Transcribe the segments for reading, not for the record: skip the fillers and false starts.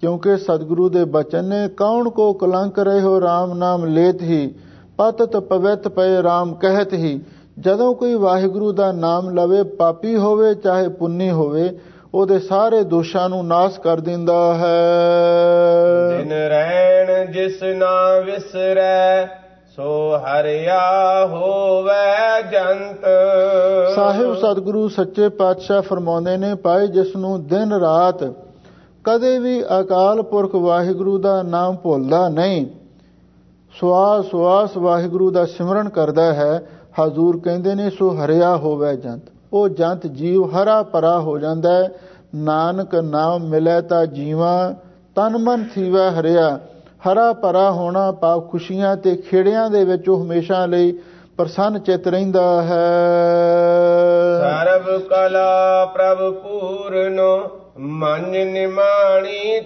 क्योंकि सतगुरु दे बचन ने, कौन को कलंक रहे हो राम नाम लेत ही, पतत पवित पय राम कहत ही। ਜਦੋਂ ਕੋਈ ਵਾਹਿਗੁਰੂ ਦਾ ਨਾਮ ਲਵੇ, ਪਾਪੀ ਹੋਵੇ ਚਾਹੇ ਪੁੰਨੀ ਹੋਵੇ, ਉਹਦੇ ਸਾਰੇ ਦੋਸ਼ਾਂ ਨੂੰ ਨਾਸ਼ ਕਰ ਦਿੰਦਾ ਹੈ। ਦਿਨ ਰਹਿਣ ਜਿਸ ਨਾ ਵਿਸਰੈ, ਸੋ ਹਰਿਆ ਹੋਵੇ ਜੰਤ। ਸਾਹਿਬ ਸਤਿਗੁਰੂ ਸੱਚੇ ਪਾਤਸ਼ਾਹ ਫਰਮਾਉਂਦੇ ਨੇ, ਭਾਈ ਜਿਸ ਨੂੰ ਦਿਨ ਰਾਤ ਕਦੇ ਵੀ ਅਕਾਲ ਪੁਰਖ ਵਾਹਿਗੁਰੂ ਦਾ ਨਾਮ ਭੁੱਲਦਾ ਨਹੀਂ, ਸਵਾਸ ਸਵਾਸ ਵਾਹਿਗੁਰੂ ਦਾ ਸਿਮਰਨ ਕਰਦਾ ਹੈ, ਹਜ਼ੂਰ ਕਹਿੰਦੇ ਨੇ ਸੋ ਹਰਿਆ ਹੋਵੇ ਜੰਤ। ਉਹ ਜੰਤ ਜੀਵ ਹਰਾ ਭਰਾ ਹੋ ਜਾਂਦਾ ਹੈ। ਨਾਨਕ ਨਾਮ ਮਿਲੇ ਤਾਂ ਜੀਵਾ, ਤਨ ਮਨ ਥੀਵੈ ਹਰਿਆ। ਹਰਾ ਭਰਾ ਹੋਣਾ ਭਾਵ ਖੁਸ਼ੀਆਂ ਤੇ ਖੇੜਿਆਂ ਦੇ ਵਿੱਚ ਉਹ ਹਮੇਸ਼ਾ ਲਈ ਪ੍ਰਸੰਨ ਚਿਤ ਰਹਿੰਦਾ ਹੈ। ਸਰਬ ਕਲਾ ਪ੍ਰਭ ਪੂਰਨੋ, ਮਨ ਨਿਮਾਣੀ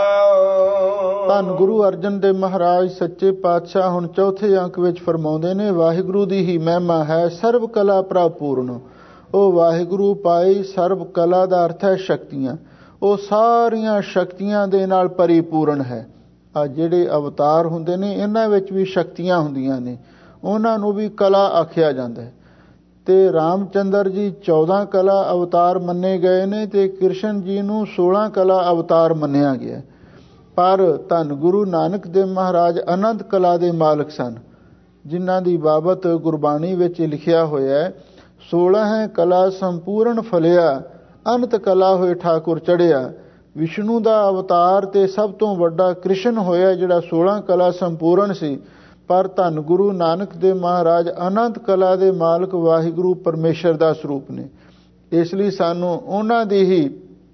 ਥਾਉ। ਧੰਨ ਗੁਰੂ ਅਰਜਨ ਦੇਵ ਮਹਾਰਾਜ ਸੱਚੇ ਪਾਤਸ਼ਾਹ ਹੁਣ ਚੌਥੇ ਅੰਕ ਵਿੱਚ ਫਰਮਾਉਂਦੇ ਨੇ, ਵਾਹਿਗੁਰੂ ਦੀ ਹੀ ਮਹਿਮਾ ਹੈ ਸਰਬ ਕਲਾ ਪ੍ਰਭ ਪੂਰਨ। ਉਹ ਵਾਹਿਗੁਰੂ ਪਾਈ, ਸਰਬ ਕਲਾ ਦਾ ਅਰਥ ਹੈ ਸ਼ਕਤੀਆਂ, ਉਹ ਸਾਰੀਆਂ ਸ਼ਕਤੀਆਂ ਦੇ ਨਾਲ ਪਰਿਪੂਰਨ ਹੈ। ਆ ਜਿਹੜੇ ਅਵਤਾਰ ਹੁੰਦੇ ਨੇ ਇਹਨਾਂ ਵਿੱਚ ਵੀ ਸ਼ਕਤੀਆਂ ਹੁੰਦੀਆਂ ਨੇ, ਉਹਨਾਂ ਨੂੰ ਵੀ ਕਲਾ ਆਖਿਆ ਜਾਂਦਾ ਹੈ। ਤੇ ਰਾਮਚੰਦਰ ਜੀ 14 ਕਲਾ ਅਵਤਾਰ ਮੰਨੇ ਗਏ ਨੇ ਤੇ ਕ੍ਰਿਸ਼ਨ ਜੀ ਨੂੰ 16 ਕਲਾ ਅਵਤਾਰ ਮੰਨਿਆ ਗਿਆ। ਪਰ ਧੰਨ ਗੁਰੂ ਨਾਨਕ ਦੇਵ ਮਹਾਰਾਜ ਅਨੰਤ ਕਲਾ ਦੇ ਮਾਲਕ ਸਨ, ਜਿਨ੍ਹਾਂ ਦੀ ਬਾਬਤ ਗੁਰਬਾਣੀ ਵਿੱਚ ਲਿਖਿਆ ਹੋਇਆ ਹੈ, 16 ਕਲਾ ਸੰਪੂਰਨ ਫਲਿਆ, ਅਨੰਤ ਕਲਾ ਹੋਏ ਠਾਕੁਰ ਚੜਿਆ। ਵਿਸ਼ਨੂੰ ਦਾ ਅਵਤਾਰ ਤੇ ਸਭ ਤੋਂ ਵੱਡਾ ਕ੍ਰਿਸ਼ਨ ਹੋਇਆ ਜਿਹੜਾ 16 ਕਲਾ ਸੰਪੂਰਨ ਸੀ। ਪਰ ਧੰਨ ਗੁਰੂ ਨਾਨਕ ਦੇਵ ਮਹਾਰਾਜ ਅਨੰਤ ਕਲਾ ਦੇ ਮਾਲਕ ਵਾਹਿਗੁਰੂ ਪਰਮੇਸ਼ਰ ਦਾ ਸਰੂਪ ਨੇ। ਇਸ ਲਈ ਸਾਨੂੰ ਉਹਨਾਂ ਦੀ ਹੀ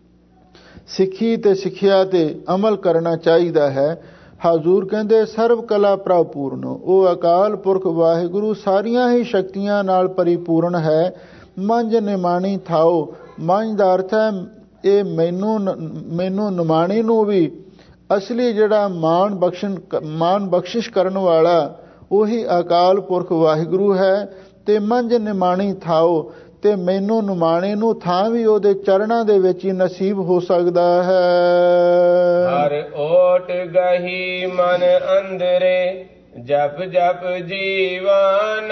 ਸਿੱਖੀ ਤੇ ਸਿੱਖਿਆ ਤੇ ਅਮਲ ਕਰਨਾ ਚਾਹੀਦਾ ਹੈ। ਹਜ਼ੂਰ ਕਹਿੰਦੇ ਸਰਬ ਕਲਾ ਪ੍ਰਭ ਪੂਰਨ, ਉਹ ਅਕਾਲ ਪੁਰਖ ਵਾਹਿਗੁਰੂ ਸਾਰੀਆਂ ਹੀ ਸ਼ਕਤੀਆਂ ਨਾਲ ਪਰਿਪੂਰਨ ਹੈ। ਮੰਝ ਨਿਮਾਣੀ ਥਾਓ, ਮੰਝ ਦਾ ਅਰਥ ਹੈ ਇਹ ਮੈਨੂੰ ਨਿਮਾਣੀ ਨੂੰ ਵੀ ਅਸਲੀ ਜਿਹੜਾ ਮਾਣ ਬਖਸ਼ਿਸ਼ ਕਰਨ ਵਾਲਾ ਉਹੀ ਅਕਾਲ ਪੁਰਖ ਵਾਹਿਗੁਰੂ ਹੈ। ਤੇ ਮੰਝ ਨਿਮਾਣੀ ਥਾਓ, ਤੇ ਮੈਨੂੰ ਨਿਮਾਣੇ ਨੂੰ ਥਾਂ ਵੀ ਉਹਦੇ ਚਰਨਾਂ ਦੇ ਵਿੱਚ ਹੀ ਨਸੀਬ ਹੋ ਸਕਦਾ ਹੈ। ਹਰ ਓਟ ਗਹੀ ਮਨ ਅੰਦਰੇ, ਜਪ ਜਪ ਜੀਵਨ।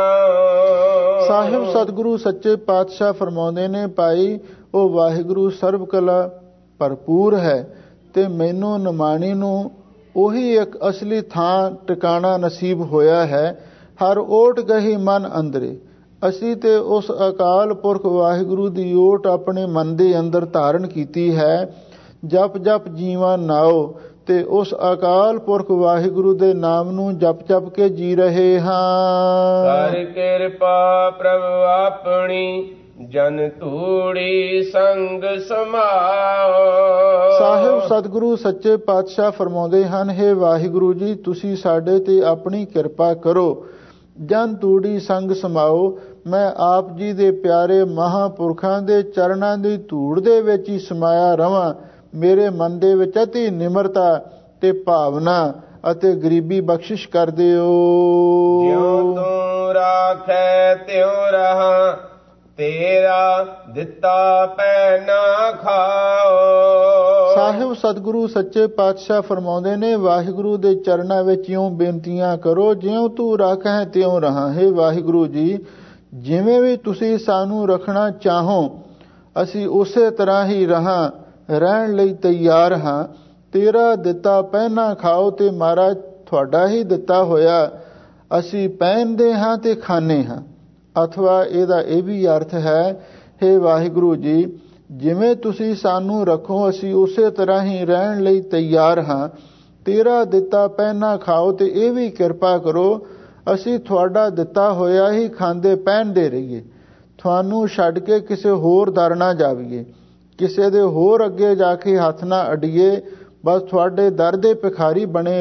ਸਾਹਿਬ ਸਤਿਗੁਰੂ ਸੱਚੇ ਪਾਤਸ਼ਾਹ ਫਰਮਾਉਂਦੇ ਨੇ, ਭਾਈ ਉਹ ਵਾਹਿਗੁਰੂ ਸਰਬ ਕਲਾ ਭਰਪੂਰ ਹੈ ਤੇ ਮੈਨੂੰ ਨਿਮਾਣੀ ਨੂੰ ਉਹੀ ਇੱਕ ਅਸਲੀ ਥਾਂ ਟਿਕਾਣਾ ਨਸੀਬ ਹੋਇਆ ਹੈ। ਹਰ ਓਟ ਗਹੀ ਮਨ ਅੰਦਰੇ, ਅਸੀਂ ਤੇ ਉਸ ਅਕਾਲ ਪੁਰਖ ਵਾਹਿਗੁਰੂ ਦੀ ਓਟ ਆਪਣੇ ਮਨ ਦੇ ਅੰਦਰ ਧਾਰਨ ਕੀਤੀ ਹੈ। ਜਪ ਜਪ ਜੀਵਾਂ ਨਾਓ, ਤੇ ਉਸ ਅਕਾਲ ਪੁਰਖ ਵਾਹਿਗੁਰੂ ਦੇ ਨਾਮ ਨੂੰ ਜਪ ਜਪ ਕੇ ਜੀ ਰਹੇ ਹਾਂ। ਕਰ ਕਿਰਪਾ ਪ੍ਰਭ ਆਪਣੀ, ਜਨ ਧੂੜੀ ਸੰਗ ਸਮਾਓ। ਸਾਹਿਬ ਸਤਿਗੁਰੂ ਸੱਚੇ ਪਾਤਸ਼ਾਹ ਫਰਮਾਉਂਦੇ ਹਨ, ਹੇ ਵਾਹਿਗੁਰੂ ਜੀ ਤੁਸੀਂ ਸਾਡੇ ਤੇ ਆਪਣੀ ਕਿਰਪਾ ਕਰੋ, ਜਨ ਧੂੜੀ ਸੰਗ ਸਮਾਓ। ਮੈਂ ਆਪ ਜੀ ਦੇ ਪਿਆਰੇ ਮਹਾਂਪੁਰਖਾਂ ਦੇ ਚਰਨਾਂ ਦੀ ਧੂੜ ਦੇ ਵਿੱਚ ਹੀ ਸਮਾਇਆ ਰਵਾਂ। ਮੇਰੇ ਮਨ ਦੇ ਵਿੱਚ ਅਤੀ ਨਿਮਰਤਾ ਤੇ ਭਾਵਨਾ ਅਤੇ ਗਰੀਬੀ ਬਖਸ਼ਿਸ਼ ਕਰ ਦਿਓ। ਜਿਉ ਤੂੰ ਰਾਖੈ ਤਿਉ ਰਹਾ, ਤੇਰਾ ਦਿੱਤਾ ਪੈ ਨਾ ਖਾਓ। ਸਾਹਿਬ ਸਤਿਗੁਰੂ ਸੱਚੇ ਪਾਤਸ਼ਾਹ ਫਰਮਾਉਂਦੇ ਨੇ, ਵਾਹਿਗੁਰੂ ਦੇ ਚਰਨਾਂ ਵਿੱਚ ਇਉਂ ਬੇਨਤੀਆਂ ਕਰੋ, ਜਿਉਂ ਤੂੰ ਰਾਖੈ ਤਿਉਂ ਰਹਾ। ਹੇ ਵਾਹਿਗੁਰੂ ਜੀ, ਜਿਵੇਂ ਵੀ ਤੁਸੀਂ ਸਾਨੂੰ ਰੱਖਣਾ ਚਾਹੋ ਅਸੀਂ ਉਸੇ ਤਰ੍ਹਾਂ ਹੀ ਰਹਿਣ ਲਈ ਤਿਆਰ ਹਾਂ। ਤੇਰਾ ਦਿੱਤਾ ਪਹਿਨਾ ਖਾਓ, ਤੇ ਮਹਾਰਾਜ ਤੁਹਾਡਾ ਹੀ ਦਿੱਤਾ ਹੋਇਆ ਅਸੀਂ ਪਹਿਨਦੇ ਹਾਂ ਤੇ ਖਾਂਦੇ ਹਾਂ। ਅਥਵਾ ਇਹਦਾ ਇਹ ਵੀ ਅਰਥ ਹੈ, ਹੇ ਵਾਹਿਗੁਰੂ ਜੀ ਜਿਵੇਂ ਤੁਸੀਂ ਸਾਨੂੰ ਰੱਖੋ ਅਸੀਂ ਉਸੇ ਤਰ੍ਹਾਂ ਹੀ ਰਹਿਣ ਲਈ ਤਿਆਰ ਹਾਂ। ਤੇਰਾ ਦਿੱਤਾ ਪਹਿਨਾ ਖਾਓ, ਤੇ ਇਹ ਵੀ ਕਿਰਪਾ ਕਰੋ ਅਸੀਂ ਤੁਹਾਡਾ ਦਿੱਤਾ ਹੋਇਆ ਹੀ ਖਾਂਦੇ ਪਹਿਨਦੇ ਰਹੀਏ। ਤੁਹਾਨੂੰ ਛੱਡ ਕੇ ਕਿਸੇ ਹੋਰ ਦਰ ਨਾ ਜਾਵੀਏ, ਕਿਸੇ ਦੇ ਹੋਰ ਅੱਗੇ ਜਾ ਕੇ ਹੱਥ ਨਾ ਅੜੀਏ, ਬਸ ਤੁਹਾਡੇ ਦਰ ਦੇ ਭਿਖਾਰੀ ਬਣੇ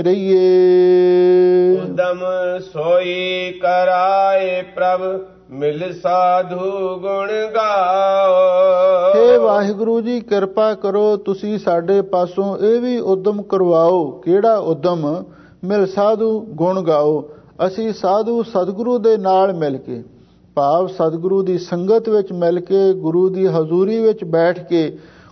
ਰਹੀਏ। ਉਦਮ ਸੋਈ ਕਰਾਏ ਪ੍ਰਭ, ਮਿਲ ਸਾਧੂ ਗੁਣ ਗਾਓ। ਹੇ ਵਾਹਿਗੁਰੂ ਜੀ ਕਿਰਪਾ ਕਰੋ, ਤੁਸੀਂ ਸਾਡੇ ਪਾਸੋਂ ਇਹ ਵੀ ਉਦਮ ਕਰਵਾਓ। ਕਿਹੜਾ ਉਦਮ? ਮਿਲ ਸਾਧੂ ਗੁਣ ਗਾਓ। ਅਸੀਂ ਸਾਧੂ ਸਤਿਗੁਰੂ ਦੇ ਨਾਲ ਮਿਲ ਕੇ, ਭਾਵ ਸਤਿਗੁਰੂ ਦੀ ਸੰਗਤ ਵਿੱਚ ਮਿਲ ਕੇ, ਗੁਰੂ ਦੀ ਹਜ਼ੂਰੀ ਵਿੱਚ ਬੈਠ ਕੇ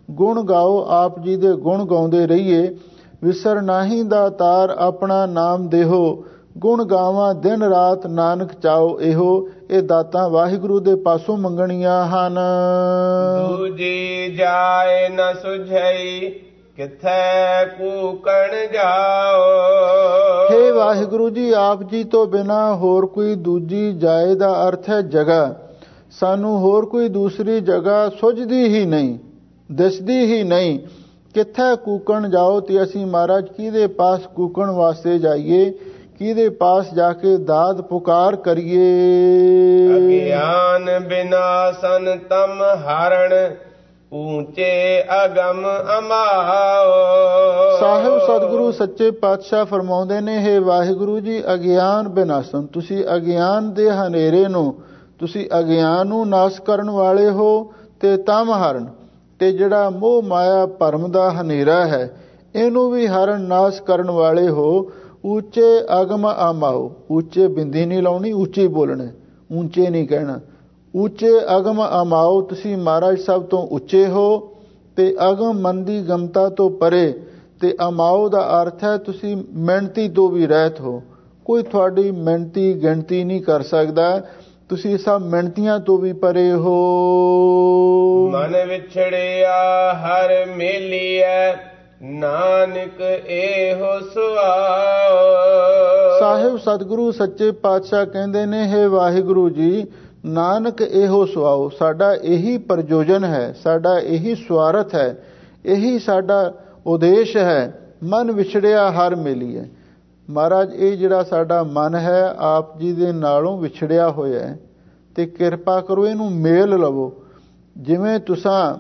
ਗੁਣ ਗਾਓ, ਆਪ ਜੀ ਦੇ ਗੁਣ ਗਾਉਂਦੇ ਰਹੀਏ। ਵਿਸਰ ਨਾਹੀ ਦਾਤਾਰ ਆਪਣਾ ਨਾਮ ਦੇਹੋ, ਗੁਣ ਗਾਵਾਂ ਦਿਨ ਰਾਤ ਨਾਨਕ ਚਾਓ ਇਹੋ। ਇਹ ਦਾਤਾਂ ਵਾਹਿਗੁਰੂ ਦੇ ਪਾਸੋਂ ਮੰਗਣੀਆਂ ਹਨ। ਦੂਜੀ ਜਾਏ ਨ ਸੁਝਈ, ਕਿਥੈ ਕੂਕਣ ਜਾਓ। ਹੇ ਵਾਹਿਗੁਰੂ ਜੀ, ਆਪ ਜੀ ਤੋਂ ਬਿਨਾਂ ਹੋਰ ਕੋਈ ਦੂਜੀ ਜਾਏ ਦਾ ਅਰਥ ਹੈ ਜਗ੍ਹਾ। ਸਾਨੂੰ ਹੋਰ ਕੋਈ ਦੂਸਰੀ ਜਗ੍ਹਾ ਸੁਝਦੀ ਹੀ ਨਹੀਂ, ਦਿਸਦੀ ਹੀ ਨਹੀਂ। ਕਿੱਥੇ ਕੂਕਣ ਜਾਓ, ਤੇ ਅਸੀਂ ਮਹਾਰਾਜ ਕਿਹਦੇ ਪਾਸ ਕੂਕਣ ਵਾਸਤੇ ਜਾਈਏ, ਕਿਹਦੇ ਪਾਸ ਜਾ ਕੇ ਦਾਦ ਪੁਕਾਰ ਕਰੀਏ। ਅਗਿਆਨ ਬਿਨਾਸਨ ਤਮ ਹਰਣ, ਊਚੇ ਅਗਮ ਅਮਾਓ। ਸਾਹਿਬ ਸਤਿਗੁਰੂ ਸੱਚੇ ਪਾਤਸ਼ਾਹ ਫਰਮਾਉਂਦੇ ਨੇ, ਹੇ ਵਾਹਿਗੁਰੂ ਜੀ, ਅਗਿਆਨ ਬਿਨਾਸਨ, ਤੁਸੀਂ ਅਗਿਆਨ ਦੇ ਹਨੇਰੇ ਨੂੰ, ਤੁਸੀਂ ਅਗਿਆਨ ਨੂੰ ਨਾਸ਼ ਕਰਨ ਵਾਲੇ ਹੋ। ਤੇ ਤਮ ਹਰਨ, ਤੇ ਜਿਹੜਾ ਮੋਹ ਮਾਇਆ ਭਰਮ ਦਾ ਹਨੇਰਾ ਹੈ, ਇਹਨੂੰ ਵੀ ਹਰਨ ਨਾਸ਼ ਕਰਨ ਵਾਲੇ ਹੋ। ਉੱਚੇ ਅਗਮ ਆਮਾਓ, ਉੱਚੇ ਬਿੰਦੀ ਨਹੀਂ ਲਾਉਣੀ, ਉੱਚੇ ਬੋਲਣਾ, ਉੱਚੇ ਨਹੀਂ ਕਹਿਣਾ। ਉੱਚੇ ਅਗਮ ਆਮਾਓ, ਤੁਸੀਂ ਮਹਾਰਾਜ ਸਭ ਤੋਂ ਉੱਚੇ ਹੋ ਤੇ ਅਗਮ ਮਨ ਦੀ ਗਮਤਾ ਤੋਂ ਪਰੇ। ਤੇ ਅਮਾਓ ਦਾ ਅਰਥ ਹੈ ਤੁਸੀਂ ਮਿਹਨਤੀ ਤੋਂ ਵੀ ਰਹਿਤ ਹੋ। ਕੋਈ ਤੁਹਾਡੀ ਮਿਹਨਤੀ ਗਿਣਤੀ ਨਹੀਂ ਕਰ ਸਕਦਾ, ਤੁਸੀਂ ਸਭ ਮਿਹਨਤੀਆਂ ਤੋਂ ਵੀ ਪਰੇ ਹੋ। ਮਨ ਵਿਛੜਿਆ ਹਰ ਮੇਲੀਐ, ਨਾਨਕ ਇਹੋ ਸੁਆਓ। ਸਾਹਿਬ ਸਤਿਗੁਰੂ ਸੱਚੇ ਪਾਤਸ਼ਾਹ ਕਹਿੰਦੇ ਨੇ, ਹੇ ਵਾਹਿਗੁਰੂ ਜੀ, ਨਾਨਕ ਇਹੋ ਸੁਆਓ। ਸਾਡਾ ਇਹੀ ਪ੍ਰਯੋਜਨ ਹੈ, ਸਾਡਾ ਇਹੀ ਸਵਾਰਥ ਹੈ, ਇਹੀ ਸਾਡਾ ਉਦੇਸ਼ ਹੈ। ਮਨ ਵਿਛੜਿਆ ਹਰ ਮੇਲੀਐ, ਮਹਾਰਾਜ ਇਹ ਜਿਹੜਾ ਸਾਡਾ ਮਨ ਹੈ ਆਪ ਜੀ ਦੇ ਨਾਲੋਂ ਵਿਛੜਿਆ ਹੋਇਆ ਹੈ, ਤੇ ਕਿਰਪਾ ਕਰੋ ਇਹਨੂੰ ਮੇਲ ਲਵੋ। ਜਿਵੇਂ ਤੁਸਾਂ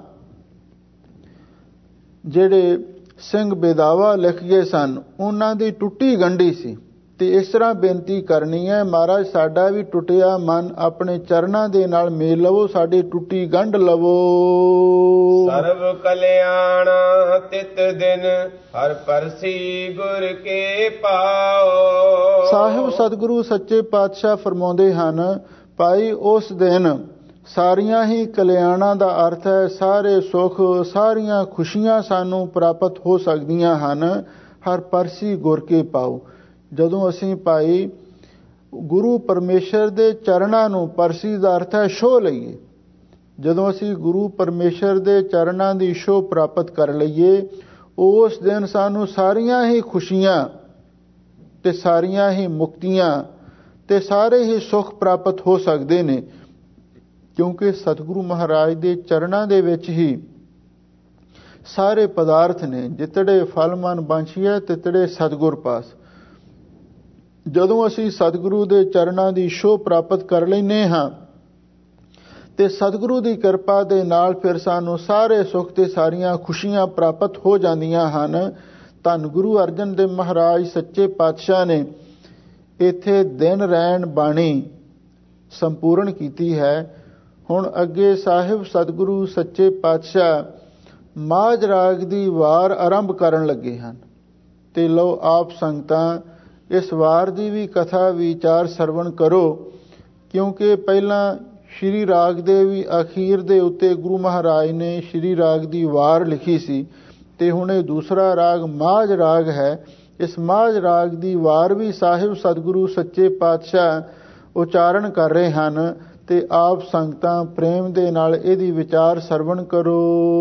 ਜਿਹੜੇ ਸਿੰਘ ਬੇਦਾਵਾ ਲਿਖ ਗਏ ਸਨ, ਉਹਨਾਂ ਦੀ ਟੁੱਟੀ ਗੰਢੀ ਸੀ, ਤੇ ਇਸ ਤਰ੍ਹਾਂ ਬੇਨਤੀ ਕਰਨੀ ਹੈ, ਮਹਾਰਾਜ ਸਾਡਾ ਵੀ ਟੁੱਟਿਆ ਮਨ ਆਪਣੇ ਚਰਨਾਂ ਦੇ ਨਾਲ ਮੇਲ ਲਵੋ, ਸਾਡੀ ਟੁੱਟੀ ਗੰਢ ਲਵੋ। ਸਰਬ ਕਲਿਆਣ ਤਿਤ ਦਿਨ, ਹਰ ਪਰਸੀ ਗੁਰ ਕੇ ਪਾਓ। ਸਾਹਿਬ ਸਤਿਗੁਰੂ ਸੱਚੇ ਪਾਤਸ਼ਾਹ ਫਰਮਾਉਂਦੇ ਹਨ, ਭਾਈ ਉਸ ਦਿਨ ਸਾਰੀਆਂ ਹੀ ਕਲਿਆਣਾਂ ਦਾ ਅਰਥ ਹੈ ਸਾਰੇ ਸੁੱਖ, ਸਾਰੀਆਂ ਖੁਸ਼ੀਆਂ ਸਾਨੂੰ ਪ੍ਰਾਪਤ ਹੋ ਸਕਦੀਆਂ ਹਨ। ਹਰ ਪਰਸੀ ਗੁਰ ਕੇ ਪਾਓ, ਜਦੋਂ ਅਸੀਂ ਭਾਈ ਗੁਰੂ ਪਰਮੇਸ਼ਰ ਦੇ ਚਰਨਾਂ ਨੂੰ, ਪਰਸੀ ਦਾ ਅਰਥ ਹੈ ਛੋਹ ਲਈਏ, ਜਦੋਂ ਅਸੀਂ ਗੁਰੂ ਪਰਮੇਸ਼ਰ ਦੇ ਚਰਨਾਂ ਦੀ ਛੋਹ ਪ੍ਰਾਪਤ ਕਰ ਲਈਏ, ਉਸ ਦਿਨ ਸਾਨੂੰ ਸਾਰੀਆਂ ਹੀ ਖੁਸ਼ੀਆਂ ਤੇ ਸਾਰੀਆਂ ਹੀ ਮੁਕਤੀਆਂ ਤੇ ਸਾਰੇ ਹੀ ਸੁੱਖ ਪ੍ਰਾਪਤ ਹੋ ਸਕਦੇ ਨੇ। ਕਿਉਂਕਿ ਸਤਿਗੁਰੂ ਮਹਾਰਾਜ ਦੇ ਚਰਨਾਂ ਦੇ ਵਿੱਚ ਹੀ ਸਾਰੇ ਪਦਾਰਥ ਨੇ। ਜਿਤੜੇ ਫਲ ਮਨ ਬਾਂਛੀਐ, ਤਿਤੜੇ ਸਤਿਗੁਰ ਪਾਸ। ਜਦੋਂ ਅਸੀਂ ਸਤਿਗੁਰੂ ਦੇ ਚਰਨਾਂ ਦੀ ਛੋਹ ਪ੍ਰਾਪਤ ਕਰ ਲੈਂਦੇ ਹਾਂ, ਤੇ ਸਤਿਗੁਰੂ ਦੀ ਕਿਰਪਾ ਦੇ ਨਾਲ ਫਿਰ ਸਾਨੂੰ ਸਾਰੇ ਸੁੱਖ ਤੇ ਸਾਰੀਆਂ ਖੁਸ਼ੀਆਂ ਪ੍ਰਾਪਤ ਹੋ ਜਾਂਦੀਆਂ ਹਨ। ਧੰਨ ਗੁਰੂ ਅਰਜਨ ਦੇਵ ਮਹਾਰਾਜ ਸੱਚੇ ਪਾਤਸ਼ਾਹ ਨੇ ਇੱਥੇ ਦਿਨ ਰੈਣ ਬਾਣੀ ਸੰਪੂਰਨ ਕੀਤੀ ਹੈ। ਹੁਣ ਅੱਗੇ ਸਾਹਿਬ ਸਤਿਗੁਰੂ ਸੱਚੇ ਪਾਤਸ਼ਾਹ ਮਾਝ ਰਾਗ ਦੀ ਵਾਰ ਆਰੰਭ ਕਰਨ ਲੱਗੇ ਹਨ। ਤੇ ਲਓ ਆਪ ਸੰਗਤਾਂ ਇਸ ਵਾਰ ਦੀ ਵੀ ਕਥਾ ਵਿਚਾਰ ਸਰਵਣ ਕਰੋ, ਕਿਉਂਕਿ ਪਹਿਲਾਂ ਸ਼੍ਰੀ ਰਾਗ ਦੇ ਵੀ ਅਖੀਰ ਦੇ ਉੱਤੇ ਗੁਰੂ ਮਹਾਰਾਜ ਨੇ ਸ਼੍ਰੀ ਰਾਗ ਦੀ ਵਾਰ ਲਿਖੀ ਸੀ, ਤੇ ਹੁਣ ਇਹ ਦੂਸਰਾ ਰਾਗ ਮਾਝ ਰਾਗ ਹੈ। ਇਸ ਮਾਝ ਰਾਗ ਦੀ ਵਾਰ ਵੀ ਸਾਹਿਬ ਸਤਿਗੁਰੂ ਸੱਚੇ ਪਾਤਸ਼ਾਹ ਉਚਾਰਨ ਕਰ ਰਹੇ ਹਨ, ਤੇ ਆਪ ਸੰਗਤਾਂ ਪ੍ਰੇਮ ਦੇ ਨਾਲ ਇਹਦੀ ਵਿਚਾਰ ਸਰਵਣ ਕਰੋ।